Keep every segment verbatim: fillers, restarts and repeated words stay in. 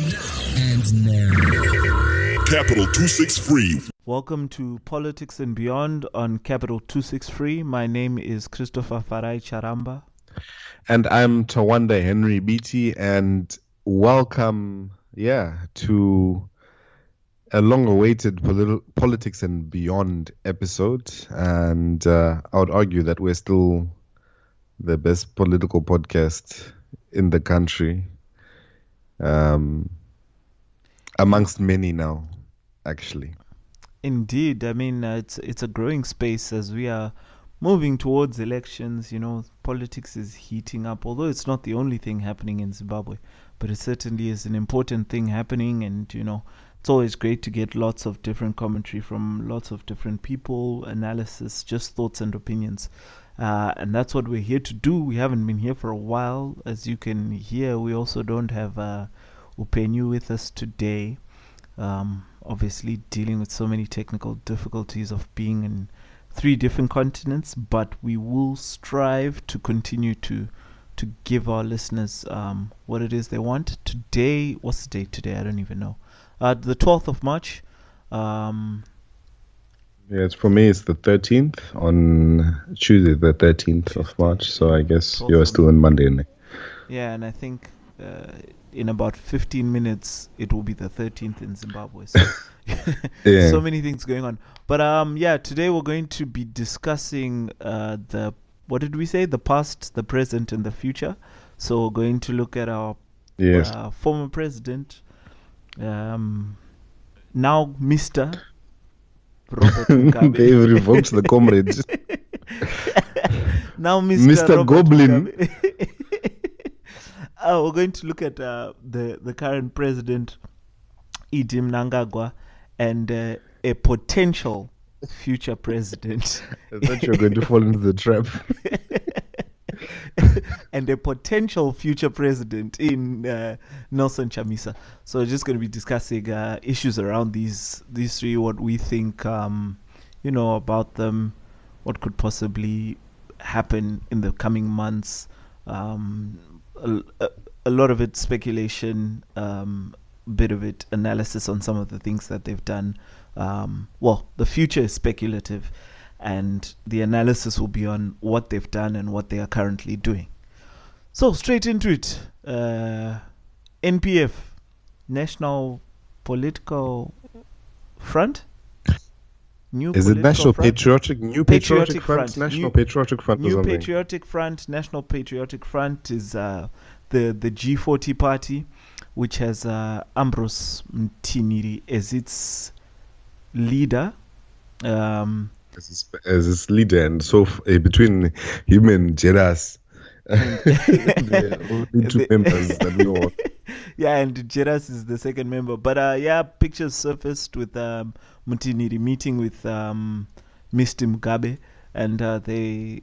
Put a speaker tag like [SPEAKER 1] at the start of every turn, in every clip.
[SPEAKER 1] And now,
[SPEAKER 2] Capital two sixty-three.
[SPEAKER 3] Welcome to Politics and Beyond on Capital two sixty-three. My name is Christopher Farai Charamba.
[SPEAKER 4] And I'm Tawanda Henry Beatty, and welcome, yeah, to a long-awaited politi- Politics and Beyond episode. And uh, I would argue that we're still the best political podcast in the country, um, amongst many now, actually.
[SPEAKER 3] Indeed. I mean, uh, it's it's a growing space as we are moving towards elections. You know, politics is heating up, although it's not the only thing happening in Zimbabwe, but it certainly is an important thing happening. And, you know, it's always great to get lots of different commentary from lots of different people, analysis, just thoughts and opinions. Uh, and that's what we're here to do. We haven't been here for a while. As you can hear, we also don't have uh, Upenyu with us today. Um, obviously dealing with so many technical difficulties of being in three different continents, but we will strive to continue to to give our listeners um, what it is they want. Today, what's the date today? I don't even know. Uh, the twelfth of March. Um,
[SPEAKER 4] Yeah, it's for me. It's the thirteenth on Tuesday, the thirteenth of March. So I guess you're still on Monday, isn't it?
[SPEAKER 3] yeah, and I think uh, in about fifteen minutes it will be the thirteenth in Zimbabwe. So,
[SPEAKER 4] Yeah.
[SPEAKER 3] so many things going on. But um, yeah, today we're going to be discussing uh, the what did we say? The past, the present, and the future. So we're going to look at our
[SPEAKER 4] Yes.
[SPEAKER 3] uh, former president, um, now Mister Robert Mugabe.
[SPEAKER 4] They revoked the comrade.
[SPEAKER 3] Now Mister
[SPEAKER 4] Mister
[SPEAKER 3] Robert
[SPEAKER 4] Goblin.
[SPEAKER 3] Mugabe. uh, we're going to look at uh, the the current president, Idi Mnangagwa, and uh, a potential future president.
[SPEAKER 4] I thought you were going to fall into the trap.
[SPEAKER 3] And a potential future president in uh, Nelson Chamisa. So we're just going to be discussing uh, issues around these these three, what we think, um, you know, about them, what could possibly happen in the coming months. Um, a, a, a lot of it speculation, um, a bit of it analysis on some of the things that they've done. Um, well, the future is speculative, and the analysis will be on what they've done and what they are currently doing. So straight into it. Uh, N P F, National Political Front. New
[SPEAKER 4] Is it
[SPEAKER 3] Political
[SPEAKER 4] National
[SPEAKER 3] Front?
[SPEAKER 4] Patriotic, New
[SPEAKER 3] Patriotic
[SPEAKER 4] Patriotic, Front,
[SPEAKER 3] Front.
[SPEAKER 4] National
[SPEAKER 3] New-
[SPEAKER 4] Patriotic Front or
[SPEAKER 3] New
[SPEAKER 4] something?
[SPEAKER 3] Patriotic Front, National Patriotic Front is uh, the the G forty party, which has uh, Ambrose Mtiniri as its leader. Um,
[SPEAKER 4] As his, as his leader, and so f- uh, between him and Jeras, the only two
[SPEAKER 3] The-
[SPEAKER 4] members that we know.
[SPEAKER 3] yeah, and Jeras is the second member. But uh, yeah, pictures surfaced with um, Mtiniri meeting with um, Mister Mugabe, and uh, they.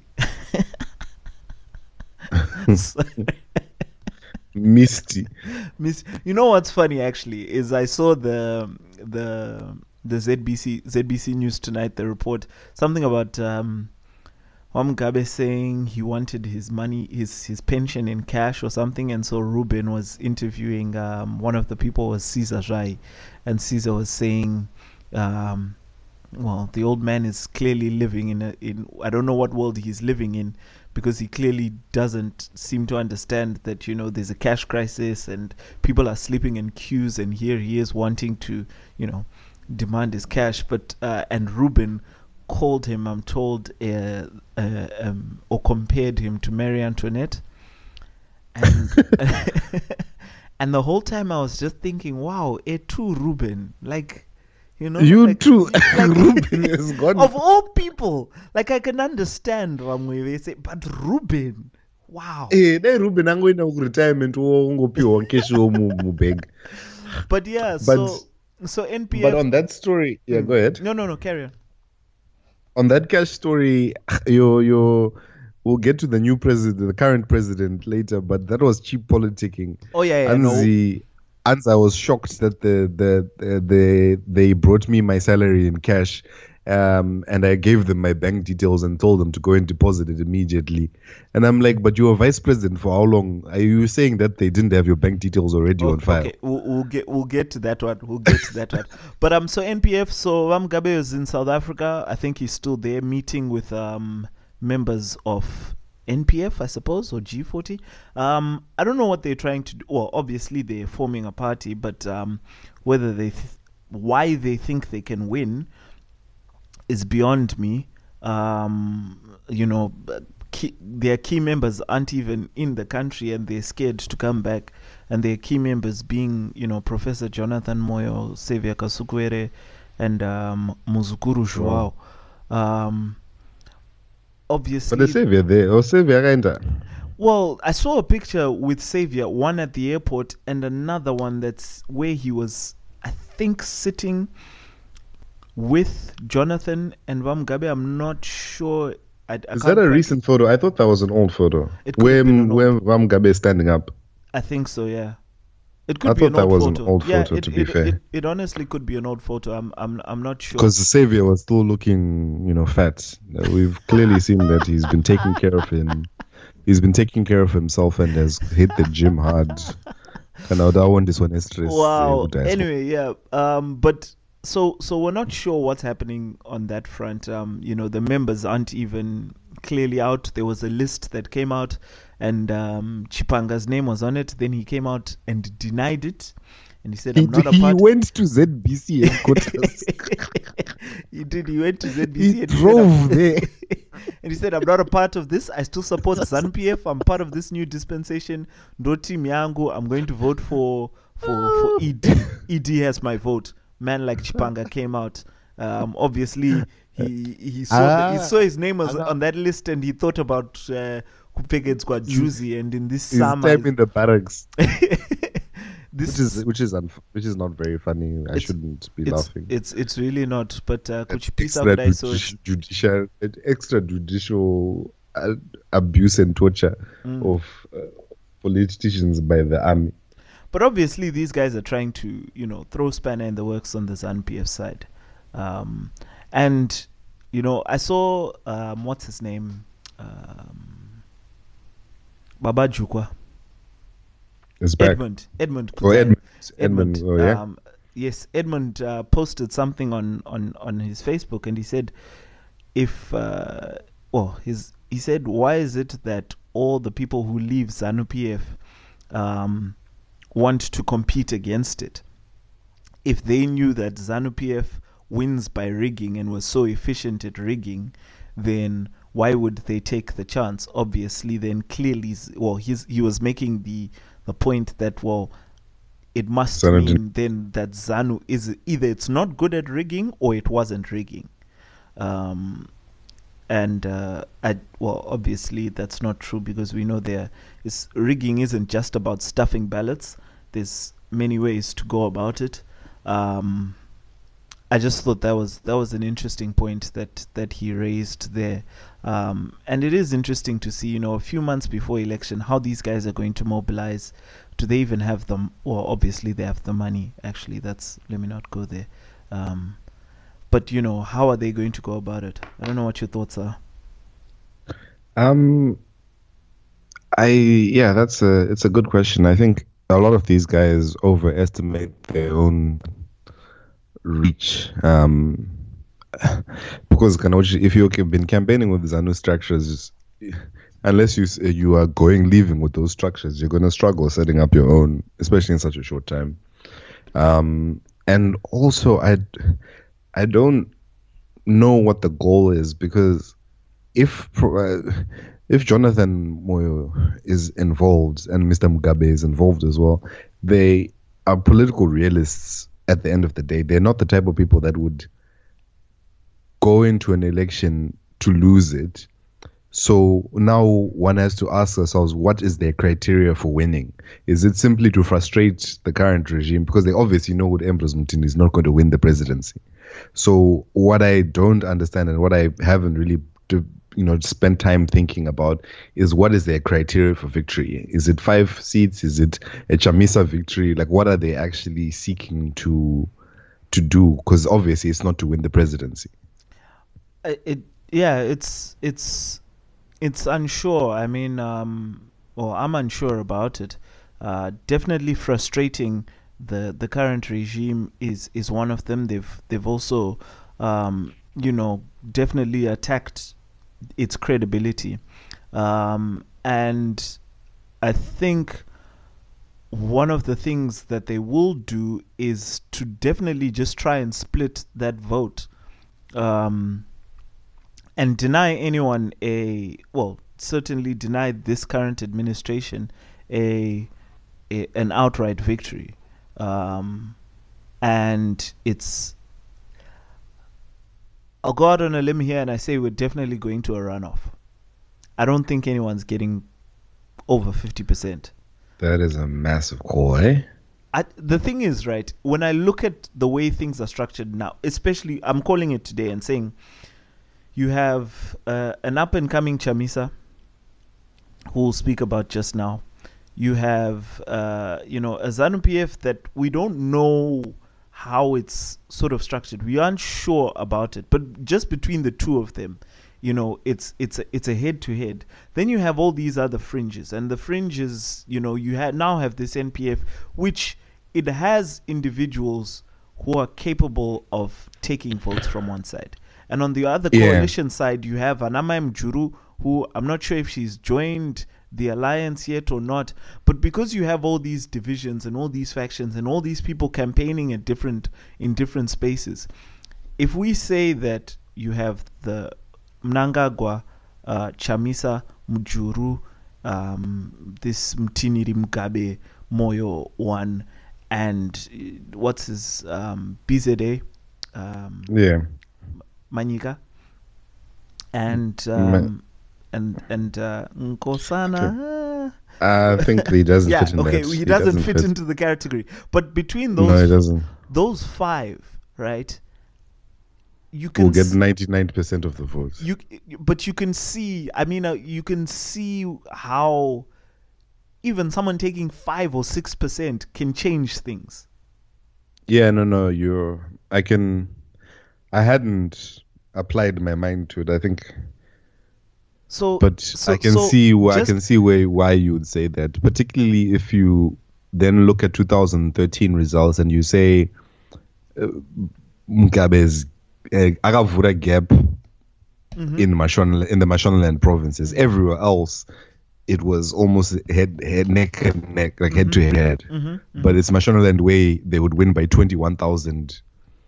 [SPEAKER 3] Sorry.
[SPEAKER 4] Misty.
[SPEAKER 3] Miss, you know what's funny actually is I saw the the the Z B C Z B C News tonight, the report, something about um Mugabe saying he wanted his money, his his pension in cash or something, and so Ruben was interviewing um one of the people was Caesar Rai, and Caesar was saying um well, the old man is clearly living in a in I don't know what world he's living in, because he clearly doesn't seem to understand that, you know, there's a cash crisis and people are sleeping in queues, and here he is wanting to, you know, demand his cash. But uh, and Ruben called him, I'm told, uh, uh, um, or compared him to Marie Antoinette, and and the whole time I was just thinking, wow, a true Ruben, like. You know,
[SPEAKER 4] You
[SPEAKER 3] like,
[SPEAKER 4] too.
[SPEAKER 3] like-
[SPEAKER 4] Ruben is gone.
[SPEAKER 3] Of all people, like I can understand Ramwe say, but Ruben, wow.
[SPEAKER 4] Eh, dai Ruben angoenda kuretirement wongopiwa cash wo mu mu bag.
[SPEAKER 3] But yeah,
[SPEAKER 4] But-
[SPEAKER 3] so so N P F.
[SPEAKER 4] But on that story, yeah, go ahead.
[SPEAKER 3] No, no, no. Carry on.
[SPEAKER 4] On that cash story, you you we'll get to the new president, the current president later. But that was cheap politicking.
[SPEAKER 3] Oh yeah, yeah. No.
[SPEAKER 4] Anzi, Anzi, I was shocked that the the the they they brought me my salary in cash, Um, and I gave them my bank details and told them to go and deposit it immediately. And I'm like, but you were vice president for how long? Are you saying that they didn't have your bank details already
[SPEAKER 3] Oh,
[SPEAKER 4] on file?
[SPEAKER 3] okay, we'll, we'll get we'll get to that one. We'll get to that one. But um, so N P F. So Mugabe is in South Africa. I think he's still there, meeting with um members of N P F, I suppose, or G forty. Um, I don't know what they're trying to do. Well, obviously they're forming a party, but um, whether they th- why they think they can win is beyond me. Um, you know, but key, their key members aren't even in the country, and they're scared to come back. And their key members being, you know, Professor Jonathan Moyo, Xavier Kasukwere, and um, Muzukuru Joao. Um, obviously,
[SPEAKER 4] But the savior there, or savior render.
[SPEAKER 3] well, I saw a picture with Xavier, one at the airport, and another one that's where he was, I think, sitting with Jonathan and Mugabe. I'm not sure. I, I
[SPEAKER 4] Is
[SPEAKER 3] can't
[SPEAKER 4] that a
[SPEAKER 3] quite-
[SPEAKER 4] recent photo? I thought that was an old photo.
[SPEAKER 3] It could
[SPEAKER 4] Where
[SPEAKER 3] have been an
[SPEAKER 4] where Mugabe is standing up.
[SPEAKER 3] I think so. Yeah, it could
[SPEAKER 4] I
[SPEAKER 3] be
[SPEAKER 4] thought
[SPEAKER 3] an
[SPEAKER 4] that
[SPEAKER 3] old
[SPEAKER 4] was an
[SPEAKER 3] photo.
[SPEAKER 4] old
[SPEAKER 3] yeah,
[SPEAKER 4] photo,
[SPEAKER 3] it,
[SPEAKER 4] to be
[SPEAKER 3] it,
[SPEAKER 4] fair.
[SPEAKER 3] It, it honestly could be an old photo. I'm I'm I'm not sure.
[SPEAKER 4] Because the savior was still looking, you know, fat. Uh, We've clearly seen that he's been taking care of him. He's been taking care of himself and has hit the gym hard. And now that one, this one is stress.
[SPEAKER 3] Wow.
[SPEAKER 4] uh, guys.
[SPEAKER 3] Anyway, yeah. Um, but so so we're not sure what's happening on that front. Um, you know, the members aren't even clearly out. There was a list that came out, and um, Chipanga's name was on it. Then he came out and denied it, and he said,
[SPEAKER 4] He,
[SPEAKER 3] "I'm not a
[SPEAKER 4] he
[SPEAKER 3] part."
[SPEAKER 4] went to Z B C headquarters.
[SPEAKER 3] He did. He went to Z B C
[SPEAKER 4] He
[SPEAKER 3] and he said,
[SPEAKER 4] drove
[SPEAKER 3] "I'm-"
[SPEAKER 4] there.
[SPEAKER 3] and he said, "I'm not a part of this. I still support ZANU P F. I'm part of this new dispensation. Ndo team yangu. I'm going to vote for for for E D. E D has my vote." Man like Chipanga came out. Um, obviously, he he saw the, he
[SPEAKER 4] Ah,
[SPEAKER 3] saw his name was
[SPEAKER 4] ah,
[SPEAKER 3] on that list, and he thought about uh, Kupege Squad Juicy. And in this
[SPEAKER 4] He's
[SPEAKER 3] summer,
[SPEAKER 4] time in the barracks,
[SPEAKER 3] this
[SPEAKER 4] which is which is unf- which is not very funny. I
[SPEAKER 3] It's-
[SPEAKER 4] shouldn't be
[SPEAKER 3] it's
[SPEAKER 4] laughing.
[SPEAKER 3] it's it's really not. But uh,
[SPEAKER 4] It's
[SPEAKER 3] Kuchipisa
[SPEAKER 4] extra
[SPEAKER 3] Kudai, so it's
[SPEAKER 4] judici- judicial, extrajudicial uh, abuse and torture
[SPEAKER 3] Mm.
[SPEAKER 4] of uh, politicians by the army.
[SPEAKER 3] But obviously, these guys are trying to, you know, throw spanner in the works on the ZANU P F side. Um, and, you know, I saw, um, what's his name? Um, Baba Jukwa.
[SPEAKER 4] It's back.
[SPEAKER 3] Edmund. Edmund.
[SPEAKER 4] Oh,
[SPEAKER 3] Kutai.
[SPEAKER 4] Edmund. Edmund.
[SPEAKER 3] Edmund.
[SPEAKER 4] Oh, yeah.
[SPEAKER 3] Um, yes, Edmund uh, posted something on, on, on his Facebook, and he said, if, uh, well, his, he said, why is it that all the people who leave ZANU P F um, want to compete against it? If they knew that ZANU P F wins by rigging and was so efficient at rigging, then why would they take the chance? Obviously, then clearly, well, he's, he was making the the point that, well, it must
[SPEAKER 4] ZANU
[SPEAKER 3] mean
[SPEAKER 4] didn't-
[SPEAKER 3] then that ZANU is either it's not good at rigging or it wasn't rigging. Um, and uh, I, well, obviously that's not true, because we know there is rigging isn't just about stuffing ballots. There's many ways to go about it. Um, I just thought that was that was an interesting point that that he raised there, um, and it is interesting to see, you know, a few months before election, how these guys are going to mobilize. Do they even have them? Well, obviously they have the money. Actually, that's let me not go there. Um, but you know, how are they going to go about it? I don't know what your thoughts are.
[SPEAKER 4] Um, I yeah, that's a it's a good question. I think a lot of these guys overestimate their own reach. Um, because Kanochi, if you've been campaigning with ZANU structures, unless you s- you are going leaving with those structures, you're going to struggle setting up your own, especially in such a short time. Um, and also, I I don't know what the goal is, because if pro- uh, if Jonathan Moyo is involved and Mister Mugabe is involved as well, they are political realists at the end of the day. They're not the type of people that would go into an election to lose it. So now one has to ask ourselves, what is their criteria for winning? Is it simply to frustrate the current regime? Because they obviously know that Ambrose Mutini is not going to win the presidency. So what I don't understand, and what I haven't really do, you know spent time thinking about, is what is their criteria for victory? Is it five seats? Is it a Chamisa victory? Like, what are they actually seeking to to do? Because obviously it's not to win the presidency.
[SPEAKER 3] I- it yeah, it's it's it's unsure. I mean, um, well, I'm unsure about it. Uh, definitely frustrating. The the current regime is is one of them. They've they've also, um, you know, definitely attacked its credibility, um, and I think one of the things that they will do is to definitely just try and split that vote. Um, and deny anyone a well certainly deny this current administration a, a an outright victory, um, and it's I'll go out on a limb here and I say we're definitely going to a runoff. I don't think anyone's getting over fifty percent.
[SPEAKER 4] That is a massive call, eh?
[SPEAKER 3] I, the thing is, right, when I look at the way things are structured now, especially I'm calling it today and saying you have uh, an up and coming Chamisa who we'll speak about just now. You have, uh, you know, a ZANU P F that we don't know how it's sort of structured. We aren't sure about it, but just between the two of them, you know, it's it's a, it's a head to head. Then you have all these other fringes, and the fringes, you know, you ha- now have this N P F, which it has individuals who are capable of taking votes from one side. And on the other
[SPEAKER 4] Yeah.
[SPEAKER 3] coalition side, you have Anama Mjuru, who I'm not sure if she's joined the alliance yet or not. But because you have all these divisions and all these factions and all these people campaigning at different in different spaces, if we say that you have the Mnangagwa, uh, Chamisa, Mjuru, um, this Mtiniri Mugabe Moyo one, and uh, what's his um, B Z A, um,
[SPEAKER 4] Yeah.
[SPEAKER 3] Manyika, and um, and and uh, Nkosana.
[SPEAKER 4] I think he doesn't
[SPEAKER 3] Yeah,
[SPEAKER 4] fit in
[SPEAKER 3] okay,
[SPEAKER 4] that.
[SPEAKER 3] he doesn't fit into the category. But between
[SPEAKER 4] No, he
[SPEAKER 3] those
[SPEAKER 4] doesn't.
[SPEAKER 3] those five, right? You can
[SPEAKER 4] We'll get
[SPEAKER 3] s-
[SPEAKER 4] ninety-nine percent of the votes.
[SPEAKER 3] you but you can see. I mean, uh, you can see how even someone taking five or six percent can change things.
[SPEAKER 4] Yeah, no, no, you're. I can. I hadn't applied my mind to it. I think,
[SPEAKER 3] So,
[SPEAKER 4] but
[SPEAKER 3] so,
[SPEAKER 4] I can
[SPEAKER 3] so
[SPEAKER 4] see. wh- I
[SPEAKER 3] just-
[SPEAKER 4] can see where why you would say that. Particularly if you then look at two thousand thirteen results and you say uh, Mugabe's uh, Agavura gap
[SPEAKER 3] Mhm.
[SPEAKER 4] in Mashonaland, in the Mashonaland provinces. Everywhere else, it was almost head, head neck and neck, like head to head.
[SPEAKER 3] Mhm,
[SPEAKER 4] But it's Mashonaland way they would win by twenty-one thousand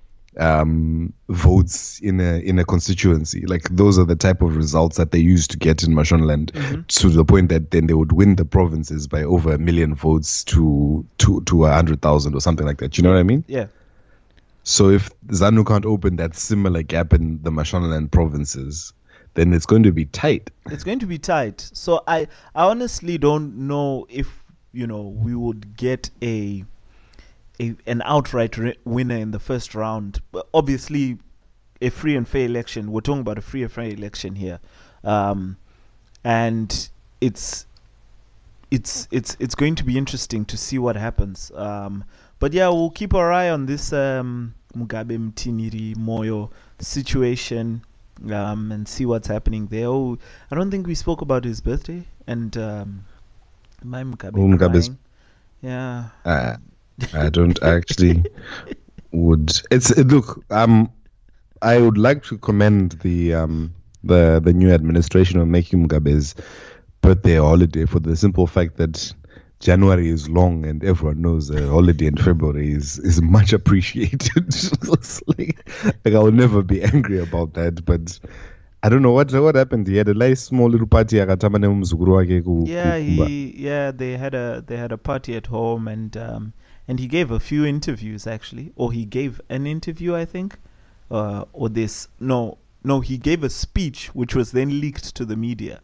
[SPEAKER 4] um, votes in a in a constituency. Like those are the type of results that they used to get in Mashonaland, to the point that then they would win the provinces by over a million votes to to to a hundred thousand or something like that. You know what I mean?
[SPEAKER 3] yeah.
[SPEAKER 4] So if ZANU can't open that similar gap in the Mashonaland provinces, then it's going to be tight.
[SPEAKER 3] It's going to be tight. So I, I honestly don't know if you know we would get a, a an outright re- winner in the first round. But obviously, a free and fair election. We're talking about a free and fair election here, um, and it's it's it's it's going to be interesting to see what happens. Um, but yeah, we'll keep our eye on this um, Mugabe Mtiniri Moyo situation. Um, and see what's happening there. Oh, I don't think we spoke about his birthday and um, my Mugabe
[SPEAKER 4] Oh, Mugabe's-
[SPEAKER 3] crying. Yeah,
[SPEAKER 4] Uh, I don't actually would. It's it, look. Um, I would like to commend the um the the new administration on making Mugabe's birthday a holiday for the simple fact that January is long and everyone knows a holiday in February is, is much appreciated. It's like, like I will never be angry about that, but I don't know what what happened. He had a nice small little party. akatamane umzukuru wake ku-
[SPEAKER 3] yeah,
[SPEAKER 4] ku- Kumba.
[SPEAKER 3] he yeah they had a they had a party at home and um, and he gave a few interviews actually, or he gave an interview I think, uh, or this no no he gave a speech which was then leaked to the media.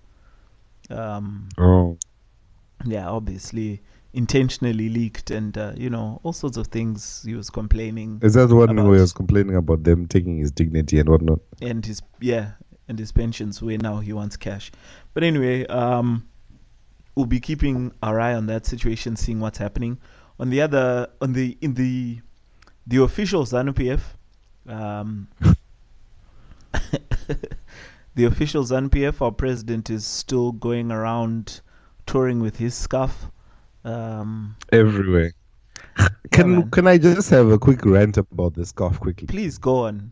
[SPEAKER 3] Um,
[SPEAKER 4] Oh,
[SPEAKER 3] yeah, obviously intentionally leaked, and uh, you know all sorts of things he was complaining
[SPEAKER 4] is that the one
[SPEAKER 3] about.
[SPEAKER 4] where he was complaining about them taking his dignity and whatnot?
[SPEAKER 3] and his yeah and his pensions where now he wants cash. But anyway, um we'll be keeping our eye on that situation, seeing what's happening on the other on the in the the official ZANU P F. um the official ZANU P F, our president is still going around touring with his scarf. Um,
[SPEAKER 4] Everywhere. Can
[SPEAKER 3] man.
[SPEAKER 4] can I just have a quick rant about this scarf quickly?
[SPEAKER 3] Please go on.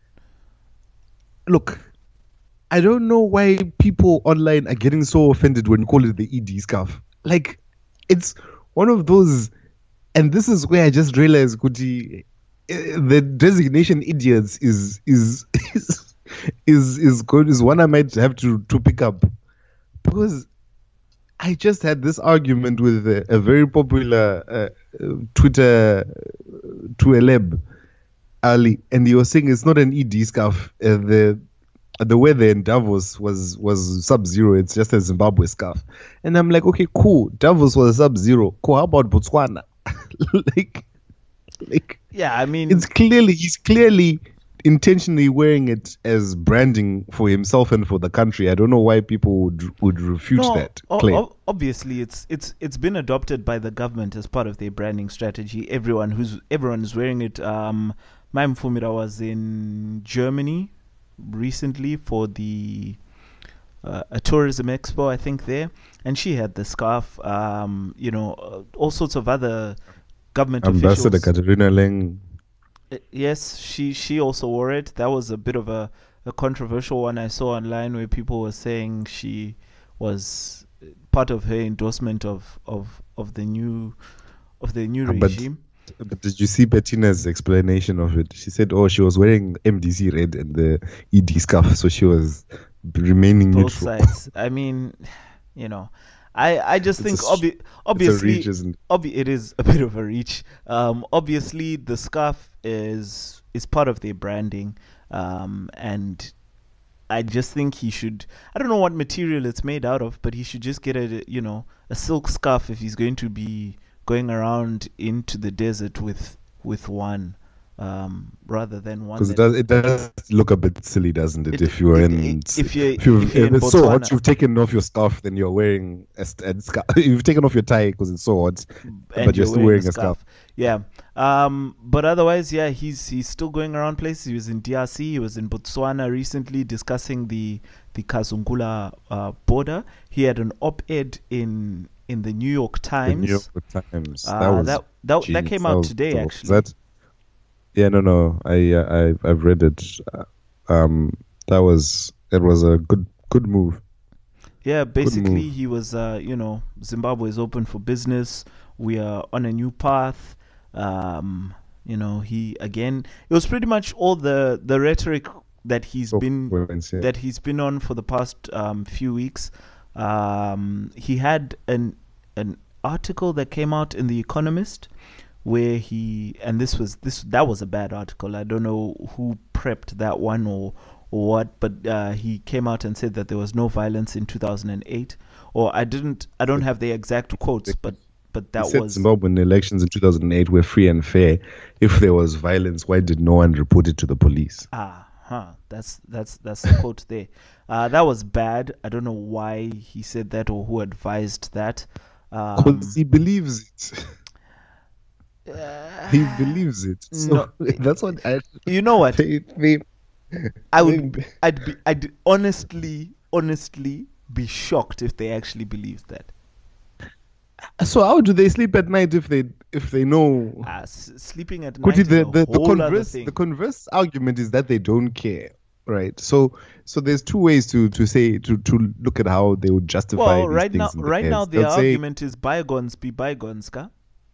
[SPEAKER 4] Look, I don't know why people online are getting so offended when you call it the E D scarf. Like, it's one of those, and this is where I just realized, Kuti, the designation idiots is is is is is good is one I might have to to pick up, because I just had this argument with a, a very popular uh, Twitter Tueleb Ali, and he was saying it's not an E D scarf. Uh, the the weather in Davos was was sub-zero. It's just a Zimbabwe scarf. And I'm like, okay, cool. Davos was sub-zero. Cool. How about Botswana? like, like,
[SPEAKER 3] yeah, I mean,
[SPEAKER 4] it's clearly he's clearly intentionally wearing it as branding for himself and for the country. I don't know why people would would refute
[SPEAKER 3] no,
[SPEAKER 4] that
[SPEAKER 3] o-
[SPEAKER 4] claim.
[SPEAKER 3] o- obviously, it's it's it's been adopted by the government as part of their branding strategy. Everyone who's everyone is wearing it. Um, my Mfumira was in Germany recently for the uh, a tourism expo, I think there, and she had the scarf. Um, you know, uh, all sorts of other government
[SPEAKER 4] Ambassador
[SPEAKER 3] officials.
[SPEAKER 4] Katerina Leng.
[SPEAKER 3] Uh, Yes, she she also wore it. That was a bit of a, a controversial one I saw online where people were saying she was part of her endorsement of of, of the new of the new
[SPEAKER 4] Uh, but-
[SPEAKER 3] regime.
[SPEAKER 4] But did you see Bettina's explanation of it? She said, "Oh, she was wearing M D C red and the E D scarf, so she was remaining
[SPEAKER 3] Both
[SPEAKER 4] neutral."
[SPEAKER 3] sides. I mean, you know, I I just
[SPEAKER 4] It's
[SPEAKER 3] think
[SPEAKER 4] a
[SPEAKER 3] obvi-
[SPEAKER 4] It's a
[SPEAKER 3] obviously
[SPEAKER 4] reach, isn't it?
[SPEAKER 3] obvi- it is a bit of a reach. Um, obviously, the scarf is is part of their branding, um, and I just think he should. I don't know what material it's made out of, but he should just get a you know a silk scarf if he's going to be going around into the desert with with one, um, rather than one.
[SPEAKER 4] Because it
[SPEAKER 3] that-
[SPEAKER 4] does, it does look a bit silly, doesn't it?
[SPEAKER 3] It-
[SPEAKER 4] if you're
[SPEAKER 3] it-
[SPEAKER 4] in,
[SPEAKER 3] it- if you're-
[SPEAKER 4] if you're,
[SPEAKER 3] if you're in
[SPEAKER 4] if it's so hot,
[SPEAKER 3] Botswana.
[SPEAKER 4] you've taken off your scarf, then you're wearing a, st- a scarf. You've taken off your tie because it's so hot,
[SPEAKER 3] and
[SPEAKER 4] but you're still wearing a scarf.
[SPEAKER 3] Yeah. Um, but otherwise, yeah, he's he's still going around places. He was in D R C, he was in Botswana recently discussing the the Kazungula uh, border. He had an op-ed in in the New York
[SPEAKER 4] The
[SPEAKER 3] Times.
[SPEAKER 4] New York Times.
[SPEAKER 3] Uh,
[SPEAKER 4] that was
[SPEAKER 3] that that, that
[SPEAKER 4] genius.
[SPEAKER 3] came
[SPEAKER 4] That
[SPEAKER 3] out
[SPEAKER 4] was
[SPEAKER 3] today,
[SPEAKER 4] dope.
[SPEAKER 3] actually.
[SPEAKER 4] That, yeah, no, no, I, uh, I, I've read it. Uh, Um, that was it was a good, good move.
[SPEAKER 3] Yeah, basically
[SPEAKER 4] move.
[SPEAKER 3] he was, uh, you know, Zimbabwe is open for business. We are on a new path. Um, you know, he again, it was pretty much all the the rhetoric that he's
[SPEAKER 4] So,
[SPEAKER 3] been
[SPEAKER 4] Wentz, yeah.
[SPEAKER 3] that he's been on for the past um, few weeks. Um, he had an an article that came out in the Economist where he and this was this that was a bad article. I don't know who prepped that one or or what, but uh, he came out and said that there was no violence in two thousand eight. Or I didn't I don't have the exact quotes, but but that
[SPEAKER 4] He said
[SPEAKER 3] was
[SPEAKER 4] Zimbabwean elections in two thousand eight were free and fair. If there was violence, why did no one report it to the police?
[SPEAKER 3] ah huh that's that's that's the quote there. Uh, that was bad. I don't know why he said that or who advised that. Um,
[SPEAKER 4] Because he believes it.
[SPEAKER 3] uh,
[SPEAKER 4] He believes it. So
[SPEAKER 3] No.
[SPEAKER 4] that's what I.
[SPEAKER 3] you know what?
[SPEAKER 4] They, they,
[SPEAKER 3] I would,
[SPEAKER 4] they-
[SPEAKER 3] I'd be, I'd honestly, honestly be shocked if they actually believed that.
[SPEAKER 4] so how do they sleep at night if they if they know?
[SPEAKER 3] Uh, s- sleeping at night
[SPEAKER 4] Kuti,
[SPEAKER 3] is
[SPEAKER 4] the,
[SPEAKER 3] a
[SPEAKER 4] the, the
[SPEAKER 3] whole other
[SPEAKER 4] converse
[SPEAKER 3] thing.
[SPEAKER 4] the converse argument is that they don't care, right? So so there's two ways to, to say to, to look at how they would justify.
[SPEAKER 3] well,
[SPEAKER 4] these
[SPEAKER 3] right now,
[SPEAKER 4] things in their
[SPEAKER 3] right now,
[SPEAKER 4] heads.
[SPEAKER 3] their
[SPEAKER 4] They'll say,
[SPEAKER 3] argument is bygones be bygones, ka?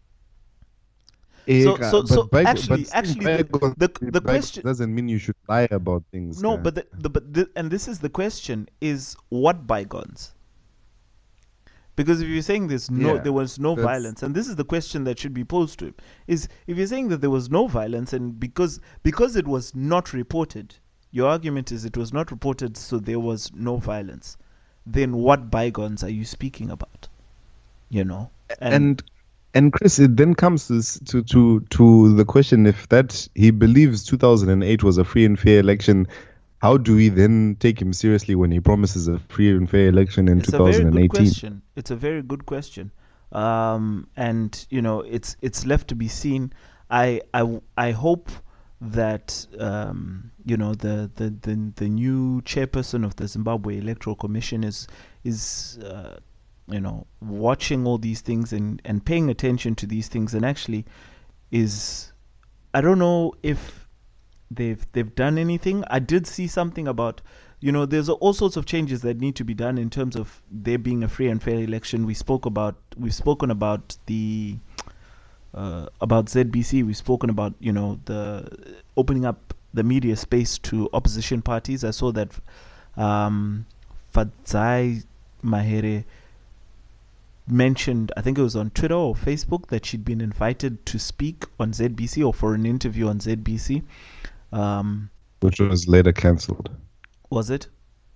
[SPEAKER 4] "Eh,
[SPEAKER 3] So-
[SPEAKER 4] ka,
[SPEAKER 3] so-
[SPEAKER 4] but
[SPEAKER 3] so
[SPEAKER 4] bygo-
[SPEAKER 3] actually-
[SPEAKER 4] but still
[SPEAKER 3] actually the-
[SPEAKER 4] bygones
[SPEAKER 3] the-
[SPEAKER 4] be
[SPEAKER 3] the
[SPEAKER 4] bygones
[SPEAKER 3] question-
[SPEAKER 4] doesn't mean you should lie about things.
[SPEAKER 3] No,
[SPEAKER 4] ka.
[SPEAKER 3] but the, the but the, and this is the question: is what bygones? Because if you're saying there's no,
[SPEAKER 4] Yeah,
[SPEAKER 3] there was no
[SPEAKER 4] that's-
[SPEAKER 3] violence, and this is the question that should be posed to him: is if you're saying that there was no violence, and because because it was not reported, your argument is it was not reported, so there was no violence. Then what bygones are you speaking about? You know,
[SPEAKER 4] and and Chris, it then comes to s- to to to the question: if that he believes two thousand eight was a free and fair election, how do we then take him seriously when he promises a free and fair election in
[SPEAKER 3] it's a very good
[SPEAKER 4] twenty eighteen?
[SPEAKER 3] question. It's a very good question, um, and you know, it's it's left to be seen. I I I hope that um, you know the, the, the, the new chairperson of the Zimbabwe Electoral Commission is is uh, you know watching all these things and, and paying attention to these things, and actually is, I don't know if they've they've done anything. I did see something about, you know, there's all sorts of changes that need to be done in terms of there being a free and fair election. We spoke about we've spoken about the uh, about Z B C. We've spoken about, you know, the opening up the media space to opposition parties. I saw that um, Fadzai Mahere mentioned, I think it was on Twitter or Facebook, that she'd been invited to speak on Z B C or for an interview on Z B C. Um,
[SPEAKER 4] Which was later cancelled.
[SPEAKER 3] Was it?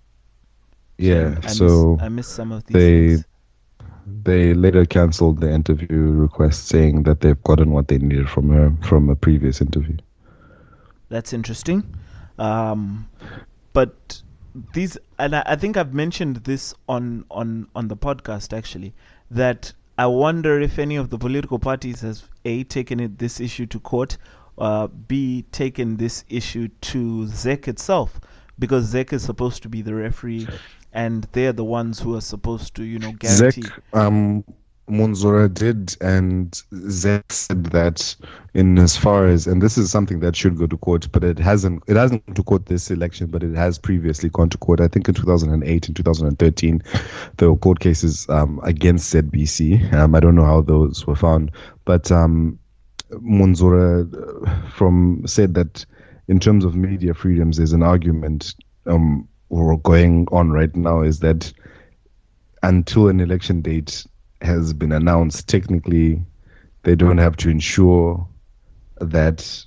[SPEAKER 4] Yeah,
[SPEAKER 3] I
[SPEAKER 4] so
[SPEAKER 3] miss, I missed some of these
[SPEAKER 4] they
[SPEAKER 3] things.
[SPEAKER 4] they later cancelled the interview request, saying that they've gotten what they needed from her from a previous interview.
[SPEAKER 3] That's interesting. Um, but these, and I, I think I've mentioned this on, on, on the podcast actually, that I wonder if any of the political parties has A, taken it, this issue to court, uh, B, taken this issue to Z E C itself, because Z E C is supposed to be the referee, and they're the ones who are supposed to, you know, guarantee.
[SPEAKER 4] Z E C, um, Munzora did, and Z E C said that in as far as, and this is something that should go to court, but it hasn't. It hasn't gone to court this election, but it has previously gone to court. I think in two thousand eight and two thousand thirteen, there were court cases um, against Z B C. Um, I don't know how those were found, but um, Munzora uh, from said that in terms of media freedoms, there's an argument um, going on right now is that until an election date has been announced, technically they don't have to ensure that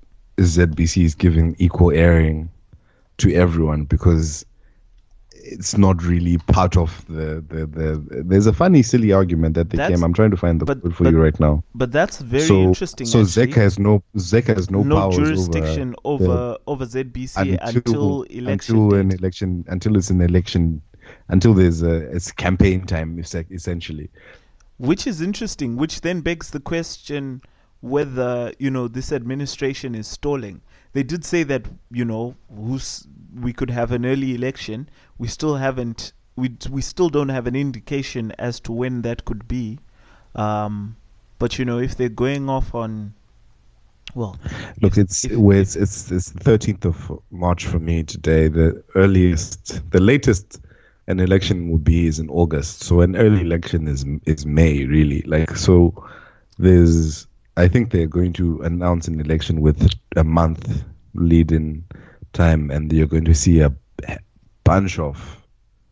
[SPEAKER 4] Z B C is giving equal airing to everyone, because it's not really part of the the, the there's a funny silly argument that they
[SPEAKER 3] That's-
[SPEAKER 4] came. I'm trying to find the
[SPEAKER 3] but-
[SPEAKER 4] word for
[SPEAKER 3] but-
[SPEAKER 4] you right now.
[SPEAKER 3] But that's very
[SPEAKER 4] so
[SPEAKER 3] interesting.
[SPEAKER 4] so
[SPEAKER 3] actually.
[SPEAKER 4] Z E C has no Z E C has no,
[SPEAKER 3] no
[SPEAKER 4] powers
[SPEAKER 3] jurisdiction
[SPEAKER 4] over,
[SPEAKER 3] over over, Z B C
[SPEAKER 4] until,
[SPEAKER 3] until election
[SPEAKER 4] until
[SPEAKER 3] date.
[SPEAKER 4] an election until it's an election until there's a it's campaign time essen- essentially.
[SPEAKER 3] Which is interesting, which then begs the question whether, you know, this administration is stalling. They did say that, you know, who's, we could have an early election. We still haven't, we, we still don't have an indication as to when that could be. Um, but, you know, if they're going off on, well,
[SPEAKER 4] Look,
[SPEAKER 3] if-
[SPEAKER 4] it's
[SPEAKER 3] if-
[SPEAKER 4] where it's it's it's the thirteenth of March for me today. The earliest, the latest an election would be is in August. So an early election is is May, really. Like, so there's, I think they're going to announce an election with a month lead in time, and you're going to see a bunch of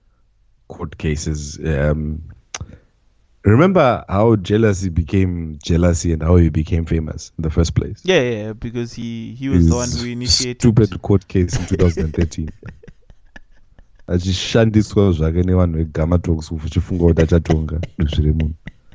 [SPEAKER 4] court cases. Um, remember how jealousy became jealousy and how he became famous in the first place?
[SPEAKER 3] yeah, yeah, yeah, because he, he was the one
[SPEAKER 4] His
[SPEAKER 3] who initiated.
[SPEAKER 4] stupid court case in twenty thirteen. Achishandiswa zvake nevanhu vegama talks uchifunga kuti achatonga zviri munhu.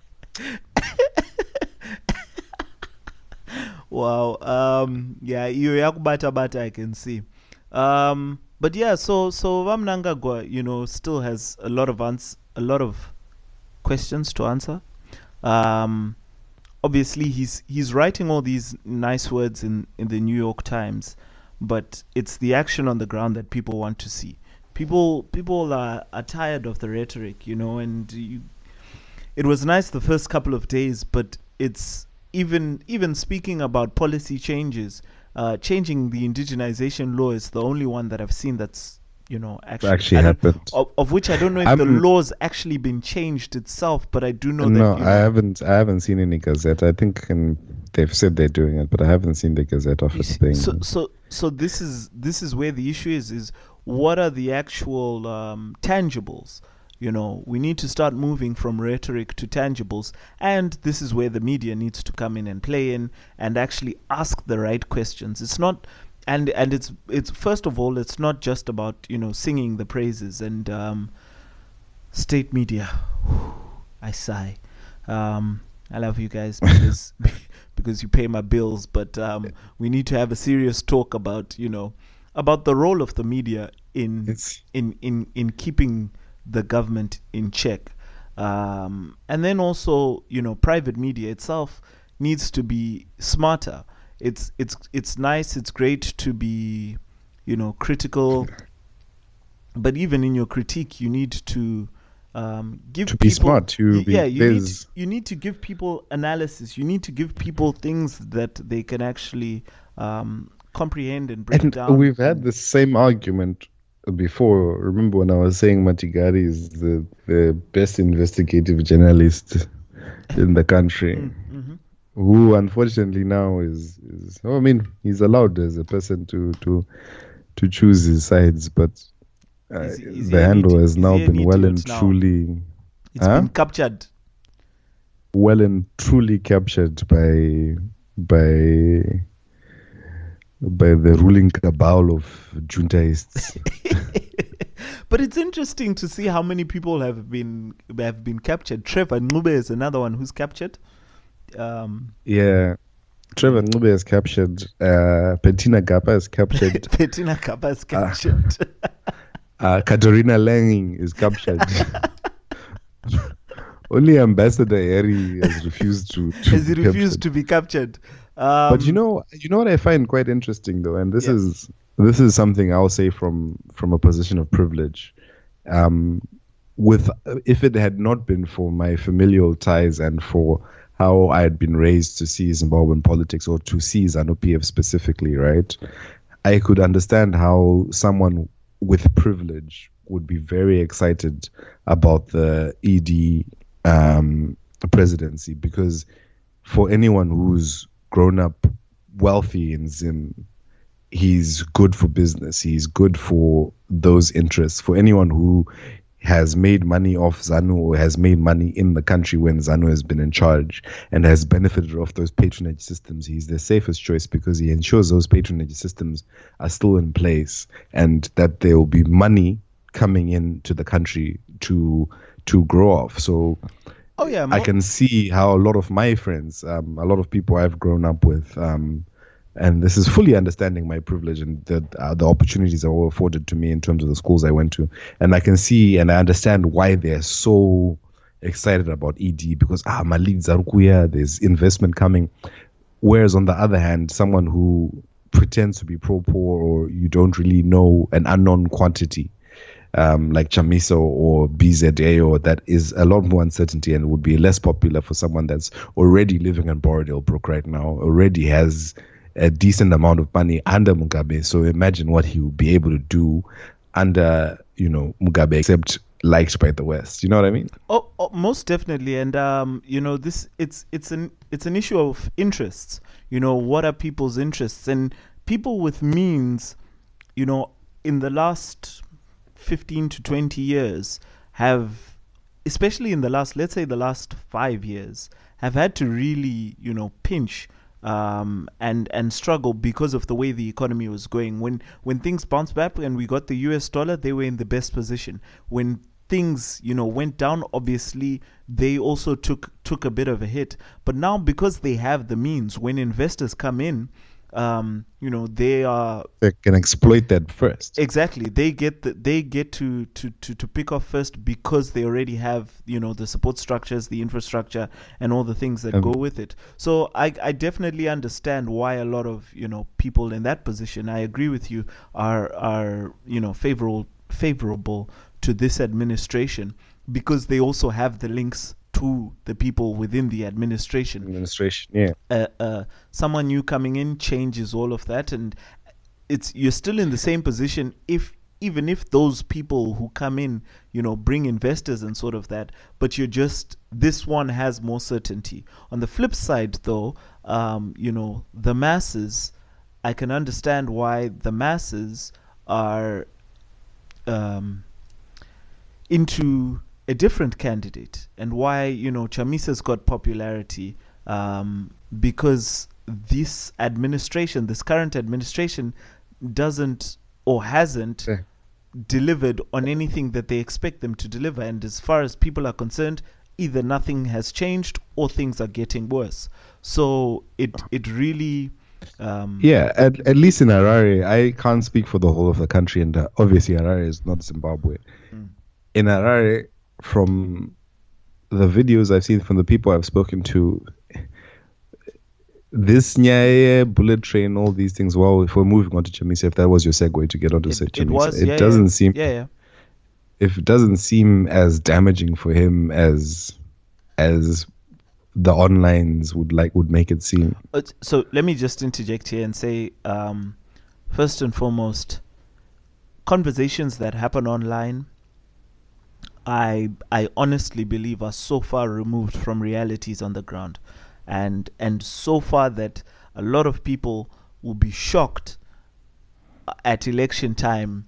[SPEAKER 3] Wow. Um. Yeah. You yakubata bata. I can see. Um. But yeah. So so Vamnangagwa, you know, still has a lot of ans- a lot of questions to answer. Um. Obviously, he's he's writing all these nice words in in the New York Times, but it's the action on the ground that people want to see. People people are, are tired of the rhetoric, you know, and you, it was nice the first couple of days, but it's even even speaking about policy changes, uh, changing the indigenization law is the only one that I've seen that's, you know, actually,
[SPEAKER 4] Actually
[SPEAKER 3] I don't-
[SPEAKER 4] happened.
[SPEAKER 3] Of, of which I don't know if
[SPEAKER 4] I'm-
[SPEAKER 3] the law's actually been changed itself, but I do know
[SPEAKER 4] No,
[SPEAKER 3] that. you
[SPEAKER 4] I
[SPEAKER 3] know,
[SPEAKER 4] haven't. I haven't seen any gazette. I think um, they've said they're doing it, but I haven't seen the gazette of
[SPEAKER 3] You
[SPEAKER 4] it
[SPEAKER 3] see,
[SPEAKER 4] thing.
[SPEAKER 3] so so so this is this is where the issue is is what are the actual um, tangibles? You know, we need to start moving from rhetoric to tangibles, and this is where the media needs to come in and play in and actually ask the right questions. It's not, and and it's it's first of all, it's not just about, you know, singing the praises and um, state media. I sigh. Um, I love you guys because because you pay my bills, but um, we need to have a serious talk about, you know, about the role of the media in
[SPEAKER 4] It's
[SPEAKER 3] in in in keeping the government in check, um, and then also, you know, private media itself needs to be smarter. it's it's it's nice, it's great to be, you know, critical, but even in your critique, you need to um, give
[SPEAKER 4] To be
[SPEAKER 3] people,
[SPEAKER 4] smart, to
[SPEAKER 3] y-
[SPEAKER 4] be-
[SPEAKER 3] yeah, you need
[SPEAKER 4] there's-
[SPEAKER 3] you need to give people analysis. You need to give people things that they can actually um, comprehend and break
[SPEAKER 4] And
[SPEAKER 3] down.
[SPEAKER 4] we've had
[SPEAKER 3] and-
[SPEAKER 4] the same argument before. Remember when I was saying Matigari is the, the best investigative journalist in the country,
[SPEAKER 3] Mhm.
[SPEAKER 4] who unfortunately now is, is oh, I mean, he's allowed as a person to to to choose his sides, but uh,
[SPEAKER 3] Is he- is he
[SPEAKER 4] the
[SPEAKER 3] an
[SPEAKER 4] handle
[SPEAKER 3] idi-
[SPEAKER 4] has
[SPEAKER 3] is
[SPEAKER 4] now
[SPEAKER 3] he an
[SPEAKER 4] been well
[SPEAKER 3] idiot
[SPEAKER 4] and
[SPEAKER 3] now?
[SPEAKER 4] truly
[SPEAKER 3] It's
[SPEAKER 4] Huh?
[SPEAKER 3] been captured.
[SPEAKER 4] well and truly captured by by by the ruling cabal of juntaists.
[SPEAKER 3] But it's interesting to see how many people have been have been captured. Trevor Ncube is another one who's captured. Um,
[SPEAKER 4] Yeah. Trevor Ncube has captured. Uh, Bettina Gapa is captured.
[SPEAKER 3] Bettina Kappa
[SPEAKER 4] Ah.
[SPEAKER 3] is captured.
[SPEAKER 4] uh, Katerina Langing is captured. Only Ambassador Harry has refused to. to
[SPEAKER 3] Has he
[SPEAKER 4] be
[SPEAKER 3] refused
[SPEAKER 4] captured.
[SPEAKER 3] to be captured? Um,
[SPEAKER 4] But you know, you know what I find quite interesting though, and this
[SPEAKER 3] Yeah.
[SPEAKER 4] is this is something I'll say from from a position of privilege. Um, with if it had not been for my familial ties and for how I had been raised to see Zimbabwean politics or to see ZANU-P F specifically, right? I could understand how someone with privilege would be very excited about the E D um, presidency, because for anyone who's grown up wealthy in Zim, he's good for business. He's good for those interests. For anyone who has made money off ZANU or has made money in the country when ZANU has been in charge and has benefited off those patronage systems, he's the safest choice because he ensures those patronage systems are still in place and that there will be money coming into the country to to grow off. So
[SPEAKER 3] oh yeah,
[SPEAKER 4] I
[SPEAKER 3] mo-
[SPEAKER 4] can see how a lot of my friends, um, a lot of people I've grown up with, um, and this is fully understanding my privilege and the uh, the opportunities that were afforded to me in terms of the schools I went to, and I can see and I understand why they're so excited about E D, because ah, Malik Zarukuya, there's investment coming. Whereas on the other hand, someone who pretends to be pro-poor or you don't really know an unknown quantity, um, like Chamiso or B Z A, or that is a lot more uncertainty and would be less popular for someone that's already living in Borodale right now, already has a decent amount of money under Mugabe. So imagine what he would be able to do under, you know, Mugabe, except liked by the West. You know what I mean?
[SPEAKER 3] Oh, oh, most definitely, and um, you know, this it's it's an it's an issue of interests. You know, what are people's interests, and people with means, you know, in the last fifteen to twenty years have, especially in the last, let's say, the last five years, have had to really, you know, pinch. Um, and and struggle because of the way the economy was going. When when things bounced back and we got the U S dollar, they were in the best position. When things, you know, went down, obviously they also took took a bit of a hit. But now, because they have the means, when investors come in, um, you know, they are
[SPEAKER 4] They can exploit that first.
[SPEAKER 3] exactly they get the, they get to, to to to pick off first because they already have, you know, the support structures, the infrastructure, and all the things that
[SPEAKER 4] Um,
[SPEAKER 3] go with it. So I I definitely understand why a lot of, you know, people in that position, I agree with you, are are you know, favorable favorable to this administration because they also have the links to the people within the administration.
[SPEAKER 4] Administration, yeah.
[SPEAKER 3] Uh, uh, someone new coming in changes all of that, and it's you're still in the same position if even if those people who come in, you know, bring investors and sort of that, but you're just, this one has more certainty. On the flip side, though, um, you know, the masses, I can understand why the masses are um, into a different candidate, and why, you know, Chamisa's got popularity, um, because this administration, this current administration, doesn't or hasn't
[SPEAKER 4] Yeah.
[SPEAKER 3] delivered on anything that they expect them to deliver. And as far as people are concerned, either nothing has changed or things are getting worse. So it it really um,
[SPEAKER 4] Yeah, at, at least in Harare, I can't speak for the whole of the country, and uh, obviously Harare is not Zimbabwe.
[SPEAKER 3] Mm.
[SPEAKER 4] In Harare, from the videos I've seen, from the people I've spoken to, this Nyaye, Bullet Train, all these things. Well, if we're moving on to Chamisa, if that was your segue to get onto
[SPEAKER 3] It,
[SPEAKER 4] Chamisa,
[SPEAKER 3] it was.
[SPEAKER 4] it
[SPEAKER 3] Yeah,
[SPEAKER 4] doesn't
[SPEAKER 3] yeah.
[SPEAKER 4] seem
[SPEAKER 3] Yeah, yeah.
[SPEAKER 4] if it doesn't seem as damaging for him as as the onlines would like would make it seem.
[SPEAKER 3] But- So let me just interject here and say, um, first and foremost, conversations that happen online, I I honestly believe are so far removed from realities on the ground, and and so far that a lot of people will be shocked at election time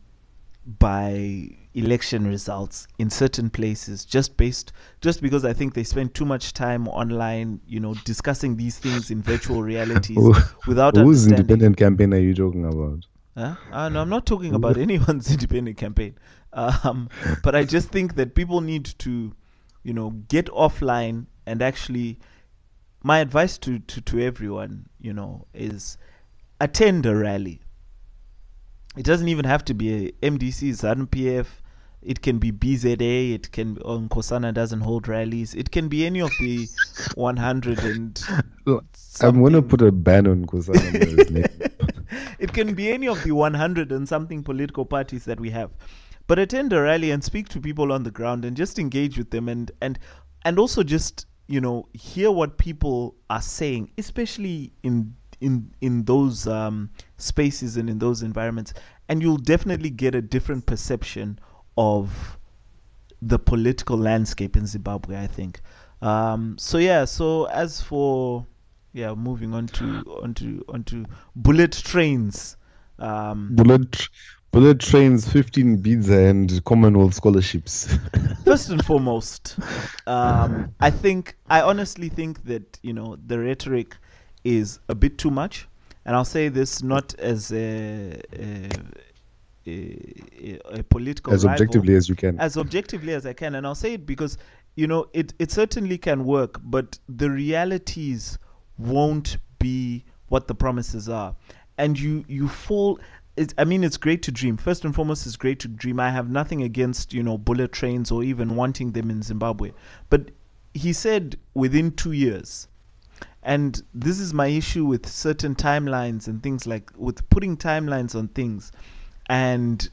[SPEAKER 3] by election results in certain places, just based just because I think they spend too much time online, you know, discussing these things in virtual realities
[SPEAKER 4] Who-
[SPEAKER 3] without
[SPEAKER 4] Whose
[SPEAKER 3] understanding.
[SPEAKER 4] independent campaign are you talking about?
[SPEAKER 3] Huh? Uh, no, I'm not talking about anyone's independent campaign. Um, but I just think that people need to, you know, get offline and actually. My advice to, to, to everyone, you know, is attend a rally. It doesn't even have to be a M D C, ZANU P F. It can be B Z A. It can. Oh, Nkosana doesn't hold rallies. It can be any of the one hundred and.
[SPEAKER 4] I'm going to
[SPEAKER 3] something-
[SPEAKER 4] put a ban on Kosana's name.
[SPEAKER 3] It can be any of the one hundred and something political parties that we have. But attend a rally and speak to people on the ground and just engage with them and, and, and also just, you know, hear what people are saying, especially in in in those um, spaces and in those environments. And you'll definitely get a different perception of the political landscape in Zimbabwe, I think. Um, so yeah, so as for yeah, moving on to onto onto bullet trains. Um,
[SPEAKER 4] Bullet Bullet Trains, fifteen bids and Commonwealth scholarships.
[SPEAKER 3] first and foremost, um, I think I honestly think that you know the rhetoric is a bit too much, and I'll say this not as a a, a, a political
[SPEAKER 4] as
[SPEAKER 3] rival,
[SPEAKER 4] objectively as you can.
[SPEAKER 3] as objectively as I can, and I'll say it because you know it it certainly can work, but the realities won't be what the promises are, and you you fall. It's, I mean, it's great to dream. First and foremost, it's great to dream. I have nothing against you know bullet trains or even wanting them in Zimbabwe, but he said within two years. And this is my issue with certain timelines and things like with putting timelines on things and